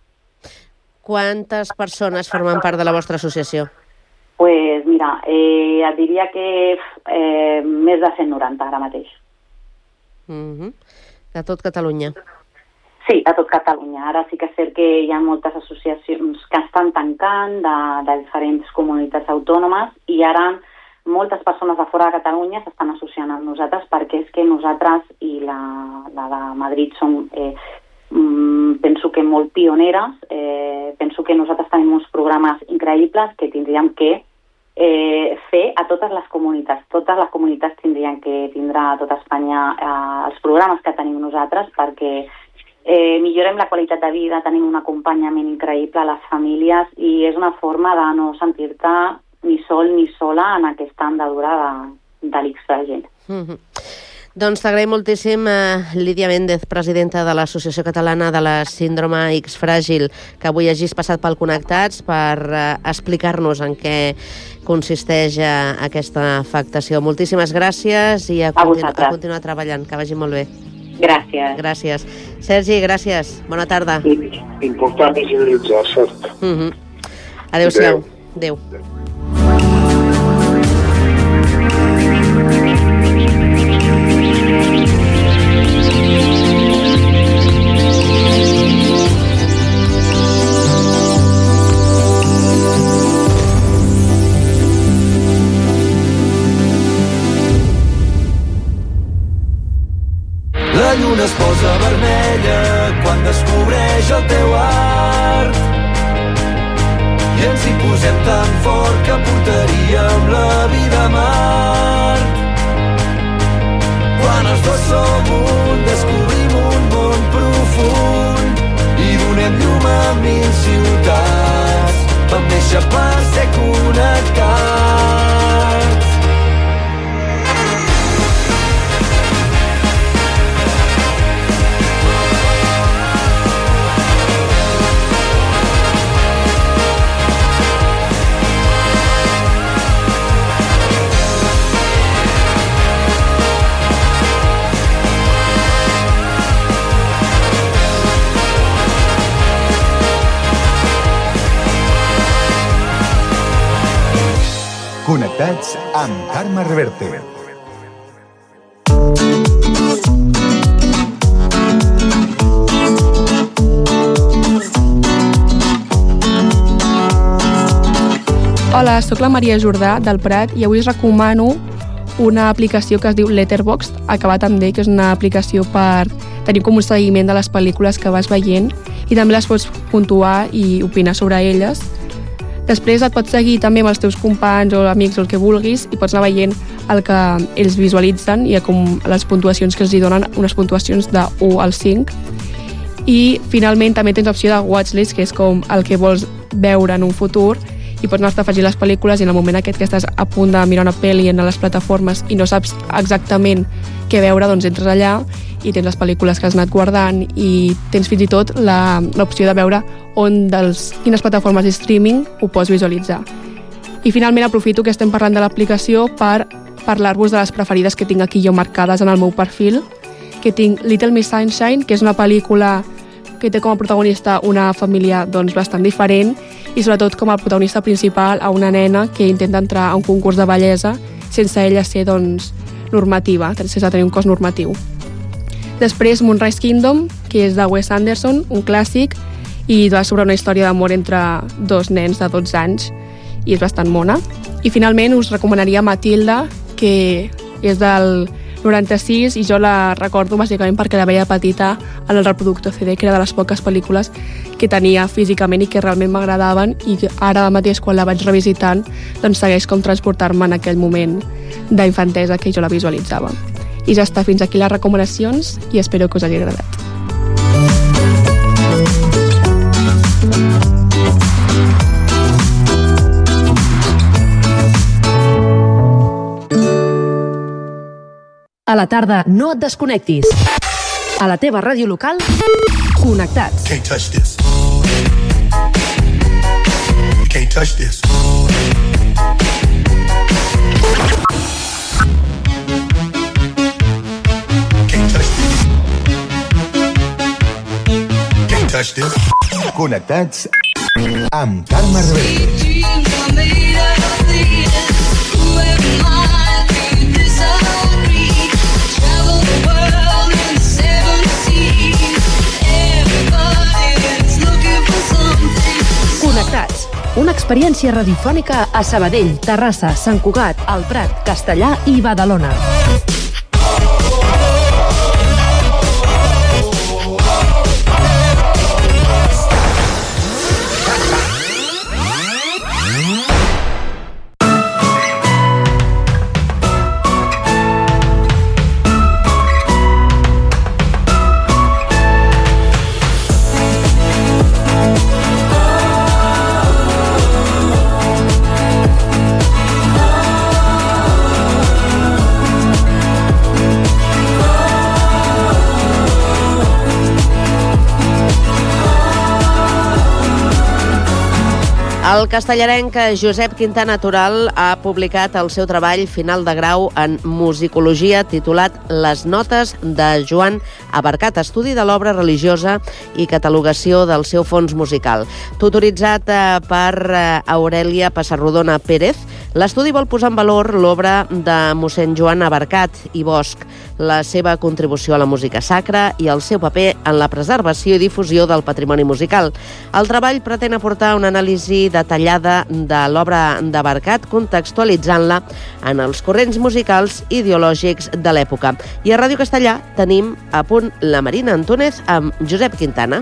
Quantes persones formen part de la vostra associació? Doncs pues, mira, eh, et diria que eh, més de cent noranta ara mateix. Mm-hmm. De tot Catalunya? Sí, a tot Catalunya. Ara sí que és cert que hi ha moltes associacions que estan tancant de, de diferents comunitats autònomes i ara moltes persones de fora de Catalunya s'estan associant amb nosaltres perquè és que nosaltres i la, la de Madrid som, eh, mm, penso que molt pioneres. Eh, penso que nosaltres tenim uns programes increïbles que tindríem que eh, fer a totes les comunitats. Totes les comunitats tindrien que tindrà a tota Espanya eh, els programes que tenim nosaltres perquè Eh, millorem la qualitat de vida, tenim un acompanyament increïble a les famílies i és una forma de no sentir-te ni sol ni sola en aquesta andadura de, de l'X-Fràgil. Mm-hmm. Doncs t'agraïm moltíssim, eh, Lídia Méndez, presidenta de l'Associació Catalana de la Síndrome X Fràgil, que avui hagis passat pel Connectats per eh, explicar-nos en què consisteix eh, aquesta afectació. Moltíssimes gràcies i a, continu a continuar treballant. Que vagi molt bé. Gràcies. Gràcies. Sergi, gràcies. Bona tarda. Important visibilitzar, cert. Mm-hmm. Adéu-siau. Adéu. La lluna es posa vermella quan descobreix el teu art i ens hi posem tan fort que portaríem la vida a Mart. Quan els dos som un, descobrim un món profund i donem llum a mil ciutats. Vam néixer per ser connectats. Connectats amb Carme Reverte. Hola, sóc la Maria Jordà del Prat i avui us recomano una aplicació que es diu Letterboxd, acabat amb D, que és una aplicació per tenir com un seguiment de les pel·lícules que vas veient i també les pots puntuar i opinar sobre elles. Després et pots seguir també amb els teus companys o amics o el que vulguis i pots anar veient el que ells visualitzen i com les puntuacions que els hi donen, unes puntuacions de u al cinc. I finalment també tens l'opció de watchlist, que és com el que vols veure en un futur i pots anar-te afegint les pel·lícules i en el moment aquest que estàs a punt de mirar una pel·li en les plataformes i no saps exactament què veure, doncs entres allà i tens les pel·lícules que has anat guardant i tens fins i tot la- l'opció de veure on dels, quines plataformes de streaming ho pots visualitzar. I finalment aprofito que estem parlant de l'aplicació per parlar-vos de les preferides que tinc aquí jo marcades en el meu perfil, que tinc Little Miss Sunshine, que és una pel·lícula que té com a protagonista una família doncs, bastant diferent i sobretot com a protagonista principal a una nena que intenta entrar a un concurs de bellesa sense ella ser doncs, normativa, sense tenir un cos normatiu. Després Moonrise Kingdom, que és de Wes Anderson, un clàssic, i va sobre una història d'amor entre dos nens de dotze anys i és bastant mona. I finalment us recomanaria Matilda, que és del noranta-sis i jo la recordo bàsicament perquè la veia petita en el reproductor C D, que era de les poques pel·lícules que tenia físicament i que realment m'agradaven, i ara mateix quan la vaig revisitant doncs segueix com transportar-me en aquell moment d'infantesa que jo la visualitzava. I ja està, fins aquí les recomanacions i espero que us hagi agradat. A la tarda no et desconnectis. A la teva ràdio local, connectats. Can't touch this. You can't touch this. Can't touch this. Can't touch this. Connectats amb Carme Reverte. Connectats. Una experiència radiofònica a Sabadell, Terrassa, Sant Cugat, El Prat, Castellar i Badalona. El castellarenc Josep Quintana Toral ha publicat el seu treball final de grau en musicologia titulat Les notes de Joan Abarcat, estudi de l'obra religiosa i catalogació del seu fons musical. Tutoritzat per Aurèlia Passarrodona Pérez, l'estudi vol posar en valor l'obra de mossèn Joan Abarcat i Bosch, la seva contribució a la música sacra i el seu paper en la preservació i difusió del patrimoni musical. El treball pretén aportar una anàlisi detallada de l'obra d'Abarcat, contextualitzant-la en els corrents musicals ideològics de l'època. I a Ràdio Castellà tenim a punt la Marina Antúnez amb Josep Quintana.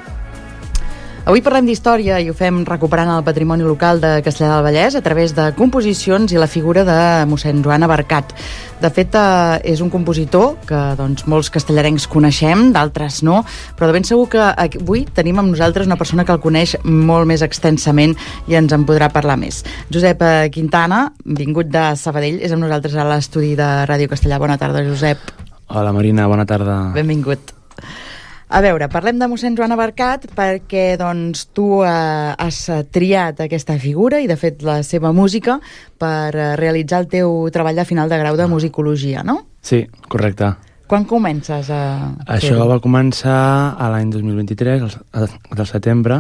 Avui parlem d'història i ho fem recuperant el patrimoni local de Castellar del Vallès a través de composicions i la figura de mossèn Joan Abarcat. De fet, eh, és un compositor que doncs, molts castellarencs coneixem, d'altres no, però de ben segur que avui tenim amb nosaltres una persona que el coneix molt més extensament i ens en podrà parlar més. Josep Quintana, vingut de Sabadell, és amb nosaltres a l'estudi de Ràdio Castellà. Bona tarda, Josep. Hola, Marina, bona tarda. Benvingut. A veure, parlem de mossèn Joan Abarcat perquè doncs, tu eh, has triat aquesta figura i, de fet, la seva música per eh, realitzar el teu treball de final de grau de musicologia, no? Sí, correcte. Quan comences a Això fer-ho? va començar a l'any dos mil vint-i-tres, al, al setembre.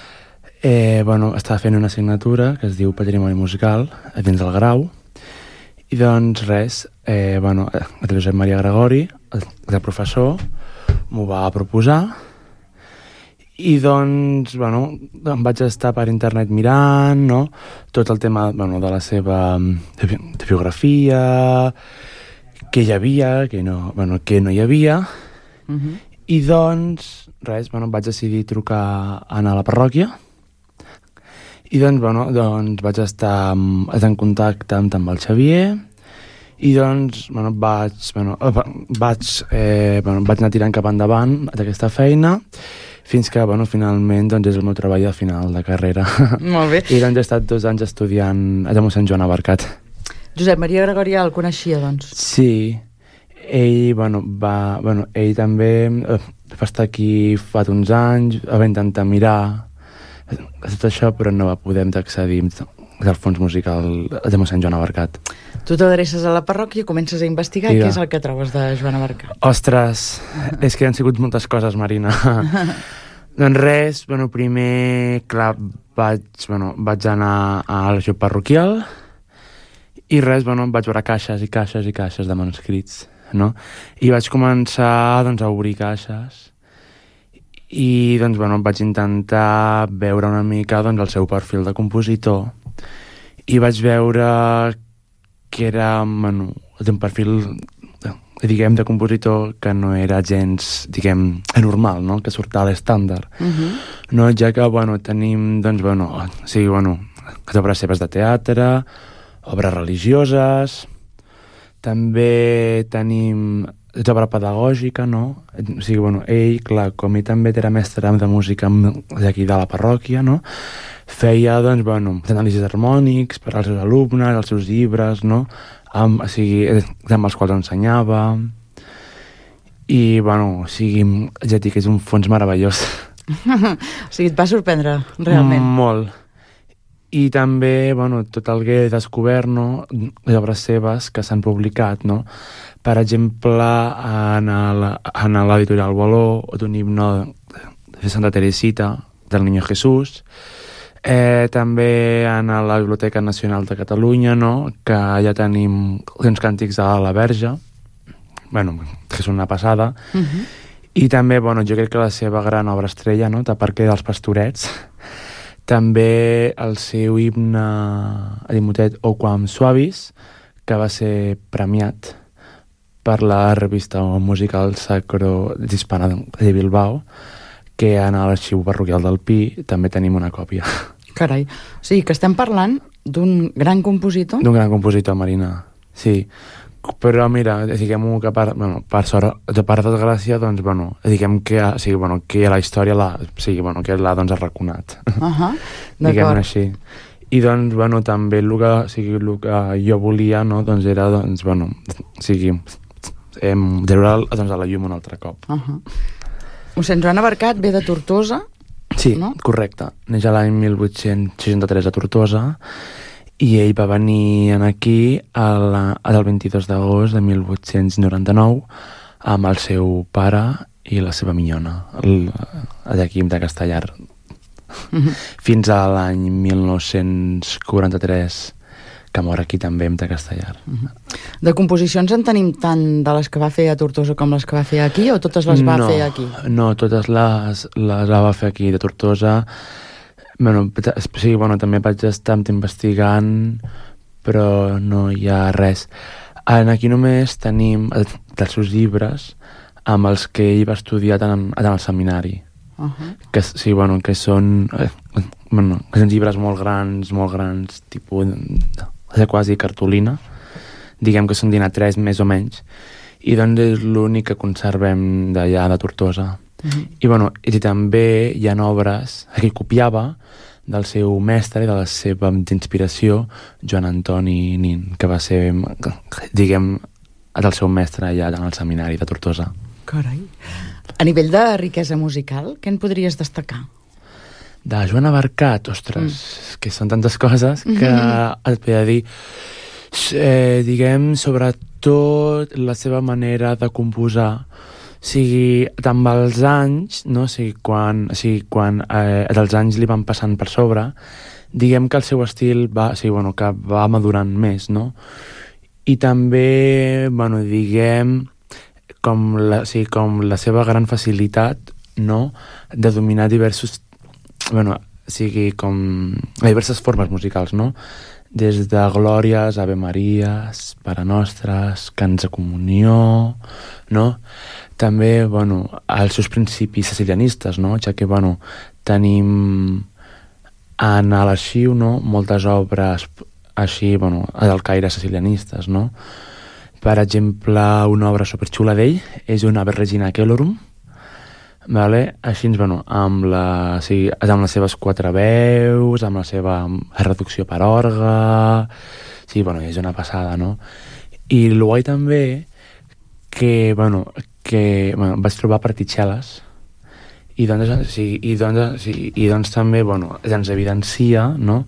Eh, bueno, estava fent una assignatura que es diu Patrimoni Musical a dins del grau. I doncs res, eh, bueno, el Josep Maria Gregori, el, el professor, m'ho va proposar i doncs, bueno, em vaig estar per internet mirant, no?, tot el tema, bueno, de la seva de, de biografia, què hi havia, què no, bueno, què no hi havia, Uh-huh. i doncs, res, bueno, vaig decidir trucar a anar a la parròquia i doncs, bueno, doncs vaig estar en contacte amb, amb el Xavier. I doncs, bueno, vaig, bueno, vaig, eh, bueno, vaig anar tirant cap endavant d'aquesta feina fins que, bueno, finalment, doncs, és el meu treball de final de carrera. Molt bé. I doncs he estat dos anys estudiant a mossèn Joan Abarcat. Josep Maria Gregori el coneixia, doncs? Sí. ell, bueno, va, bueno, ell també eh, va estar aquí fa uns anys, va intentar mirar tot això, però no va poder accedir al fons musical de mossèn Joan Abarcat. Tu t'adreces a la parròquia, comences a investigar, Mira. què és el que trobes de Joan Abarcat? Ostres, és que han sigut moltes coses, Marina. Doncs res, bueno, primer, clar, vaig, bueno, vaig anar a l'arxiu parroquial i res, bueno, vaig veure caixes i caixes i caixes de manuscrits, no? I vaig començar, doncs, a obrir caixes i, doncs, bueno, vaig intentar veure una mica, doncs, el seu perfil de compositor i vaig veure que era, bueno, un perfil, diguem, de compositor que no era gens, diguem, anormal, no?, que surt a l'estàndard. Uh-huh. No, ja que, bueno, tenim, doncs, bueno, sí, bueno, les obres seves de teatre, obres religioses, també tenim obra pedagògica, no? O sigui, bueno, ell, clar, com ell també era mestre de música d'aquí de la parròquia, no?, feia, doncs, bueno, anàlisis harmònics per als seus alumnes, els seus llibres, no?, amb, o sigui, amb els quals ensenyava. I, bueno, o sigui, ja et dic, és un fons meravellós. O sigui, et va sorprendre, realment. Molt. I també, bueno, tot el que he descobert, no?, les obres seves que s'han publicat, no?, per exemple, en l'editorial Boló, d'un himne de Santa Teresita, del Niño Jesús, eh, també en la Biblioteca Nacional de Catalunya, no?, que ja tenim uns càntics de la Verge, bueno, que és una passada, Uh-huh. i també, bueno, jo crec que la seva gran obra estrella, no?, de Per què dels Pastorets, també el seu himne a Dimotet o Quam Suavis, que va ser premiat per la revista musical Sacro d'Hispana de Bilbao, que en l'arxiu parroquial del Pi també tenim una còpia. Carai, o sigui que estem parlant d'un gran compositor? D'un gran compositor, Marina, sí. Però mira, diguem-ho que per, bueno, per sort, de part de desgràcia, doncs, bueno, diguem que, o sigui, bueno, que la història l'ha, o sigui, bueno, que l'ha, doncs, arraconat. Uh-huh. Diguem-ne així. I, doncs, bueno, també el que, o sigui, el que jo volia, no?, doncs era, doncs, bueno, o sigui, em, treure, doncs, a la llum un altre cop. Uh-huh. Mossèn Joan Abarcat ve de Tortosa? Sí, no? Correcte. Neix a l'any mil vuit-cents seixanta-tres a Tortosa i ell va venir aquí el, el vint-i-dos d'agost de mil vuit-cents noranta-nou amb el seu pare i la seva minyona, d'aquí de Castellar. Uh-huh. Fins a l'any mil nou-cents quaranta-tres, que mor aquí també de Castellar. Uh-huh. De composicions en tenim tant de les que va fer a Tortosa com les que va fer aquí, o totes les va no, fer aquí? No, totes les, les va fer aquí de Tortosa. Bueno, sí, bueno, també vaig estar investigant, però no hi ha res. Aquí només tenim dels seus llibres amb els que ell va estudiar tant en el seminari. Uh-huh. Que, sí, bueno, que són, eh, bueno, que són llibres molt grans, molt grans, tipus de quasi cartolina, diguem que són d'I N A tres més o menys, i doncs és l'únic que conservem d'allà de Tortosa. Uh-huh. I, bueno, i també hi ha obres que ell copiava del seu mestre i de la seva inspiració, Joan Antoni Nin, que va ser, diguem, del seu mestre allà en el seminari de Tortosa. Carai. A nivell de riquesa musical, què en podries destacar? De Joan Abarcat, ostres, mm. que són tantes coses que mm-hmm. et podria dir, eh, diguem, sobretot la seva manera de composar. O sigui, amb els anys, no? O sigui, quan, o sigui, quan eh, els anys li van passant per sobre, diguem que el seu estil va, o sigui, bueno, que va madurant més, no? I també, bueno, diguem, com la, o sigui, com la seva gran facilitat, no?, de dominar diversos, bueno, o sigui, com diverses formes musicals, no? Des de glòries, Ave Maries, Pare Nostres, cants de comunió, no? També, bueno, els seus principis sicilianistes, no? Ja que, bueno, tenim en l'arxiu, no?, moltes obres així, bueno, del caire sicilianistes, no? Per exemple, una obra superxula d'ell és una Ave Regina Celorum, vale? Així, bueno, amb, la, o sigui, amb les seves quatre veus, amb la seva reducció per orgue, sí, bueno, és una passada, no? I el guai també que, bueno, que bueno, vaig trobar particel·les i doncs, sí, i, doncs, sí, i doncs també bueno, ens evidencia, no?,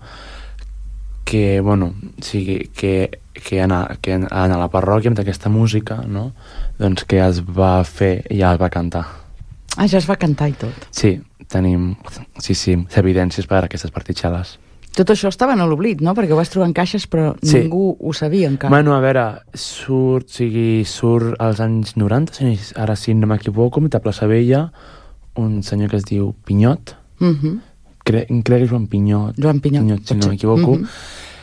que, bueno, sí, que, que, anar, que anar a la parròquia amb aquesta música, no?, doncs que es va fer i ja es va cantar. Ah, ja es va cantar i tot. Sí, tenim, sí, sí, evidències per a aquestes particel·les. Tot això estava en l'oblit, no?, perquè ho vas trobar en caixes però sí. Ningú ho sabia encara. Bueno, a veure, surt, o sigui, surt als anys noranta, ara si no m'equivoco, a Plaça Vella, un senyor que es diu Pinyot, uh-huh. Cre crec que Joan Pinyot, Joan Pinyot, Pinyot si no m'equivoco, uh-huh.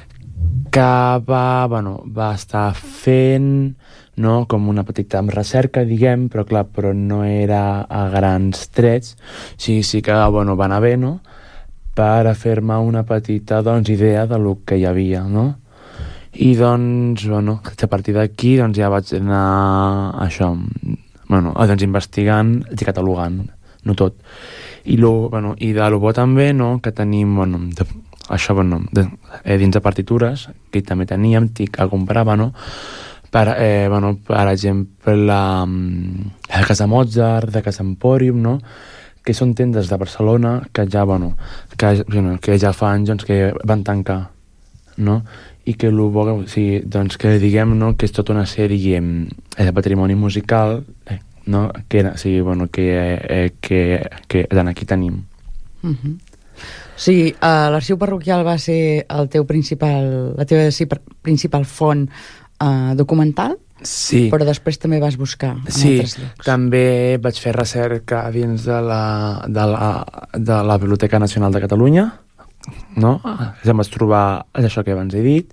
que va, bueno, va estar fent, no, com una petita recerca, diguem, però clar, però no era a grans trets, sí, sí que, bueno, va anar bé, no?, per fer-me una petita, doncs, idea de lo que hi havia, no? I, doncs, bueno, a partir d'aquí, doncs, ja vaig anar, això, bueno, doncs, investigant i catalogant, no tot. I, lo, bueno, i de lo bo també, no?, que tenim, bueno, de, això, bueno, de, eh, dins de partitures, que també teníem, tic, a comprava, no?, per, eh, bueno, per exemple, la, la Casa Mozart, de Casa Empòrium, no?, que són tendes de Barcelona que ja, bueno, que, bueno, que ja fa anys doncs, que van tancar, no? I que, lo, o sigui, doncs, que diguem, no?, que és tota una sèrie eh, de patrimoni musical, eh, no?, que, o sigui, bueno, que, eh, que, que aquí tenim. Uh-huh. Sí, uh, l'arxiu parroquial va ser el teu principal, la teva sí, principal font uh, documental? Sí. Però després també vas buscar en sí, altres llocs. També vaig fer recerca dins de la, de la, de la Biblioteca Nacional de Catalunya, no? Ah. Ja em vaig trobar això que abans he dit.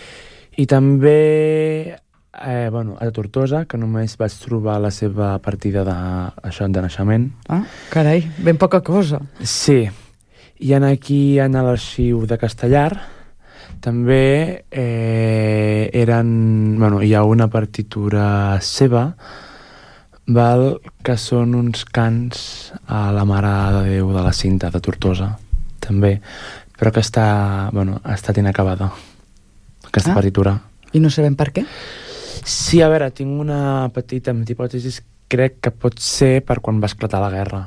I també, eh, bueno, a Tortosa, que només vaig trobar la seva partida de, això, de naixement. Ah, carai, ben poca cosa. Sí. I aquí, en l'arxiu de Castellar, també eh, eren, bueno, hi ha una partitura seva, val, que són uns cants a la Mare de Déu de la Cinta de Tortosa, també, però que està, bueno, ha estat inacabada, aquesta ah, partitura. I no sabem per què? Sí, a veure, tinc una petita hipòtesi, crec que pot ser per quan va esclatar la guerra.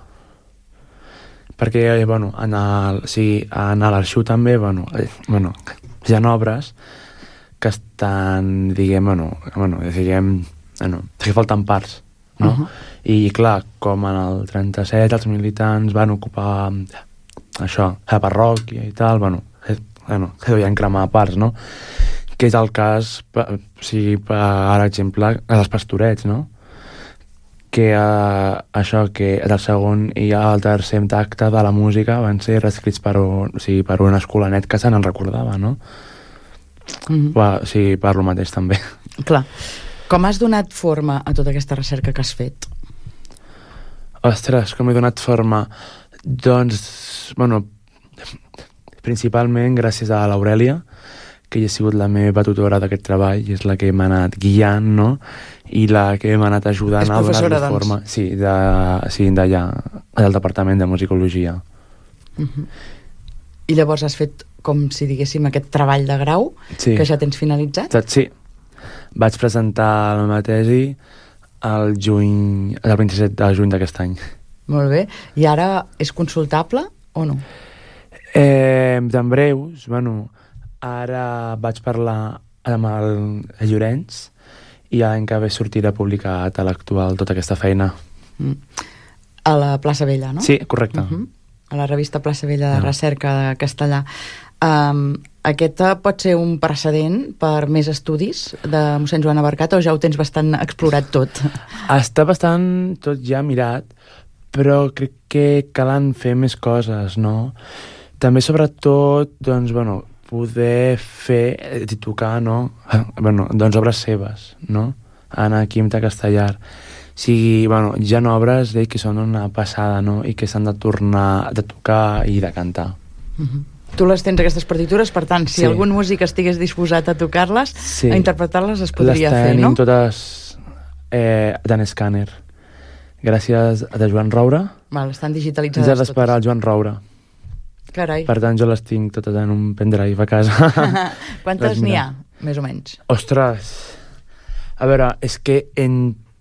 Perquè, bueno, en el, sí, en l'arxiu també, bueno, eh, bueno, hi ha obres que estan, diguem, bueno, bueno diguem, bueno, que falten parts, no? Uh-huh. I, clar, com en el trenta-set els militants van ocupar això, la parròquia i tal, bueno, eh, bueno, que devien cremar parts, no? Que és el cas, per, sí, per exemple, dels Pastorets, no? Que uh, això, que el segon i el tercer acte de la música van ser reescrits per un, o sigui, per un escolanet que se n'en recordava, no? Mm-hmm. Va, sí, per lo mateix també. Clar. Com has donat forma a tota aquesta recerca que has fet? Ostres, com he donat forma? Doncs, bueno, principalment gràcies a l'Aurèlia, que hi ha sigut la meva tutora d'aquest treball i és la que m'ha anat guiant, no?, i la que m'ha anat ajudant a donar-li doncs. forma. Sí, de, sí, d'allà, del Departament de Musicologia. Uh-huh. I llavors has fet, com si diguéssim, aquest treball de grau, sí. que ja tens finalitzat? Sí. Vaig presentar la meva tesi el juny, el vint-i-set de juny d'aquest any. Molt bé. I ara és consultable o no? Eh, en breus, bueno, ara vaig parlar amb el Llorenç i l'any que ve sortirà publicat a l'actual tota aquesta feina. Mm. A la Plaça Vella, no? Sí, correcte. Uh-huh. A la revista Plaça Vella de no. Recerca de Castellà. Um, aquest pot ser un precedent per més estudis de mossèn Joan Abarcat o ja ho tens bastant explorat tot? Està bastant tot ja mirat, però crec que calen fer més coses, no? També, sobretot, doncs, bueno, poder fer i tocar, no? Bueno, doncs obres seves, no? Anar aquí a Castellar. O sigui, bueno, hi ha obres eh, que són una passada, no? I que s'han de tornar de tocar i de cantar. Uh-huh. Tu les tens, aquestes partitures, per tant, si sí. algun músic estigués disposat a tocar-les, sí. a interpretar-les, es podria fer, no? Les tenim totes eh, d'en escàner. Gràcies a Joan Roura. Val, estan digitalitzades totes. Ja d'esperar el Joan Roura. Carai. Per tant, jo les tinc totes en un pendrive a casa. Quantes n'hi ha, més o menys? Ostres! A veure, és que en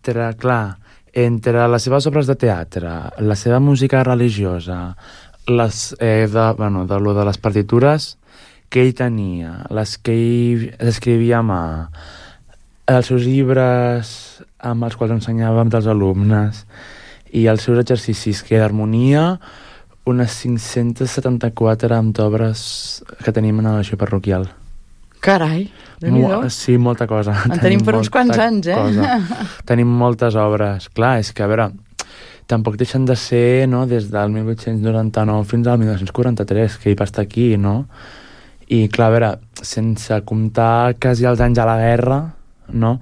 entre, clar, entre les seves obres de teatre, la seva música religiosa, les, eh, de, bueno, de, lo de les partitures que ell tenia, les que ell escrivia a mà, els seus llibres amb els quals ensenyàvem dels alumnes i els seus exercicis, que d'harmonia, unes cinc-centes setanta-quatre amb d'obres que tenim en l'arxiu parroquial. Carai, Mo sí, molta cosa. En tenim per uns quants anys, eh? Cosa. Tenim moltes obres. Clar, és que, a veure, tampoc deixen de ser, no?, des del mil vuit-cents noranta-nou fins al mil nou-cents quaranta-tres, que ell va estar aquí, no? I, clar, a veure, sense comptar quasi els anys a la guerra, no?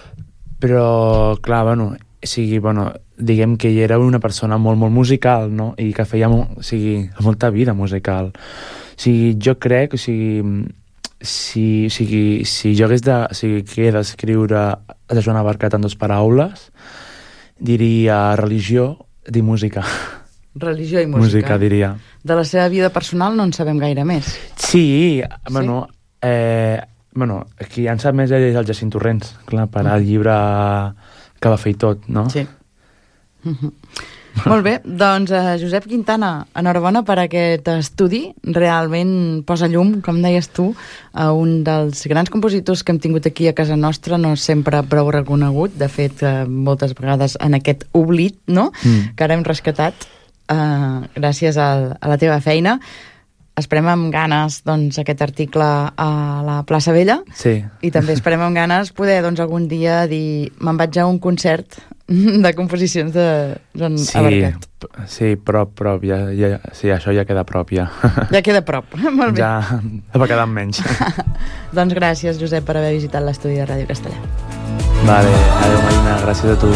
Però, clar, bueno, o sigui, bueno, diguem que ell era una persona molt, molt musical, no? I que feia, o sigui, molta vida musical. O sigui, jo crec, o sigui, si, o sigui, si jo hagués de, o sigui, que he d'escriure de Joan Abarcat en dues paraules, diria religió i música. Religió i música. Música, diria. De la seva vida personal no en sabem gaire més. Sí, bueno, sí? Eh, bueno, qui en sap més és el Jacint Torrents, clar, per al llibre que va fer i tot, no? Sí. Mm-hmm. Molt bé, doncs uh, Josep Quintana, enhorabona per aquest estudi. Realment posa llum, com deies tu, a un dels grans compositors que hem tingut aquí a casa nostra, no sempre prou reconegut, de fet, uh, moltes vegades en aquest oblit, no?, mm. que ara hem rescatat uh, gràcies a, a la teva feina. Esperem amb ganes, doncs, aquest article a la plaça Vella. Sí. I també esperem amb ganes poder, doncs, algun dia dir me'n vaig a un concert de composicions de Joan sí, Abarcat. Sí, prop, prop. Ja, ja, sí, això ja queda prop, ja. Ja queda prop. Molt bé. Ja va quedar menys. Doncs gràcies, Josep, per haver visitat l'estudi de Ràdio Castellà. Vale, adéu, Marina, gràcies a tu.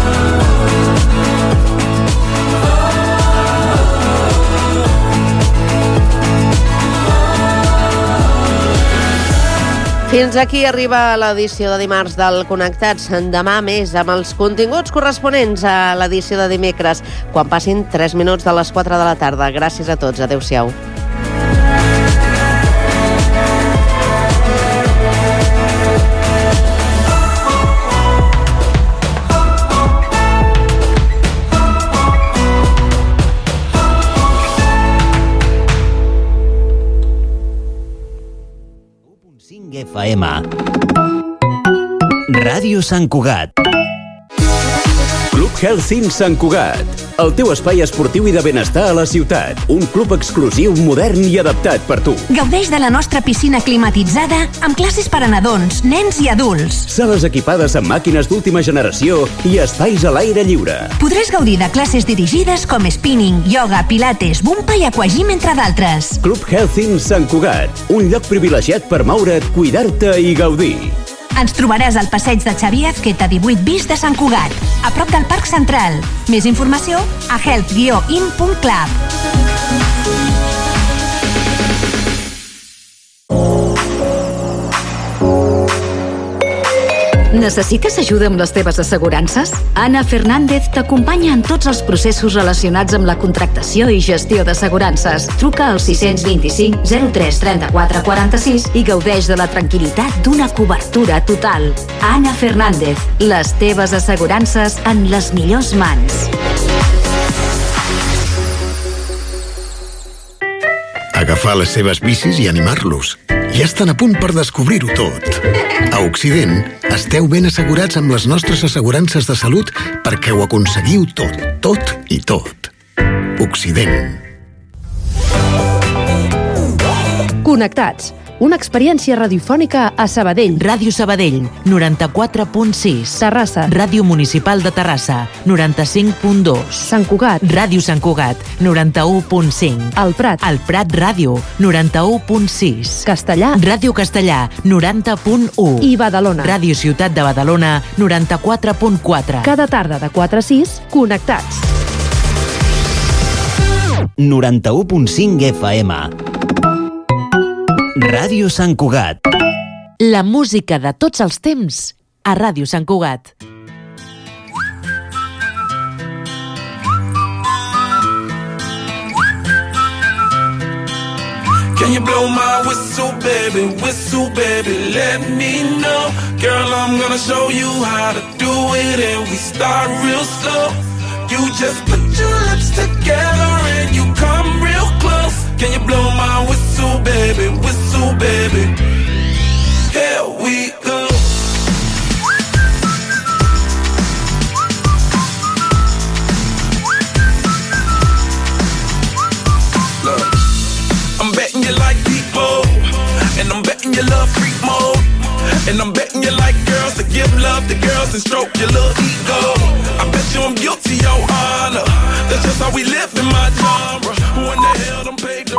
Fins aquí arriba l'edició de dimarts del Connectats. Demà més amb els continguts corresponents a l'edició de dimecres, quan passin tres minuts de les quatre de la tarda. Gràcies a tots. Adéu-siau. F M. Ràdio Sant Cugat. Club Health in Sant Cugat. El teu espai esportiu i de benestar a la ciutat. Un club exclusiu, modern i adaptat per tu. Gaudeix de la nostra piscina climatitzada amb classes per a nadons, nens i adults. Sales equipades amb màquines d'última generació i espais a l'aire lliure. Podràs gaudir de classes dirigides com spinning, yoga, pilates, bumpa i aquagym, entre d'altres. Club Health in Sant Cugat. Un lloc privilegiat per moure't, cuidar-te i gaudir. Ens trobaràs al passeig de Xavier Azqueta divuit bis de Sant Cugat, a prop del Parc Central. Més informació a health guió in punt club. Necessites ajuda amb les teves assegurances? Anna Fernández t'acompanya en tots els processos relacionats amb la contractació i gestió d'assegurances. Truca al sis dos cinc zero tres trenta-quatre quaranta-sis i gaudeix de la tranquil·litat d'una cobertura total. Anna Fernández, les teves assegurances en les millors mans. Agafar les seves bicis i animar-los. Ja estan a punt per descobrir-ho tot. A Occident, esteu ben assegurats amb les nostres assegurances de salut perquè ho aconseguiu tot, tot i tot. Occident. Connectats. Una experiència radiofònica a Sabadell. Ràdio Sabadell, noranta-quatre punt sis. Terrassa. Ràdio Municipal de Terrassa, noranta-cinc punt dos. Sant Cugat. Ràdio Sant Cugat, noranta-u punt cinc. El Prat. El Prat Ràdio, noranta-u punt sis. Castellà. Ràdio Castellà, noranta punt u. I Badalona. Ràdio Ciutat de Badalona, noranta-quatre punt quatre. Cada tarda de quatre a sis, Connectats. noranta-u punt cinc F M. Ràdio Sant Cugat. La música de tots els temps a Ràdio Sant Cugat. Can you blow my whistle, baby, whistle, baby, let me know. Girl, I'm gonna show you how to do it, and we start real slow. You just put your lips together and you come real close. Can you blow my whistle, baby, whistle, baby? Here we go. Look, I'm betting you like people, and I'm betting you love freak mode, and I'm betting you like girls to give love to girls and stroke your little ego. I bet you I'm guilty, your honor. That's just how we live in my genre. Who in the hell done paid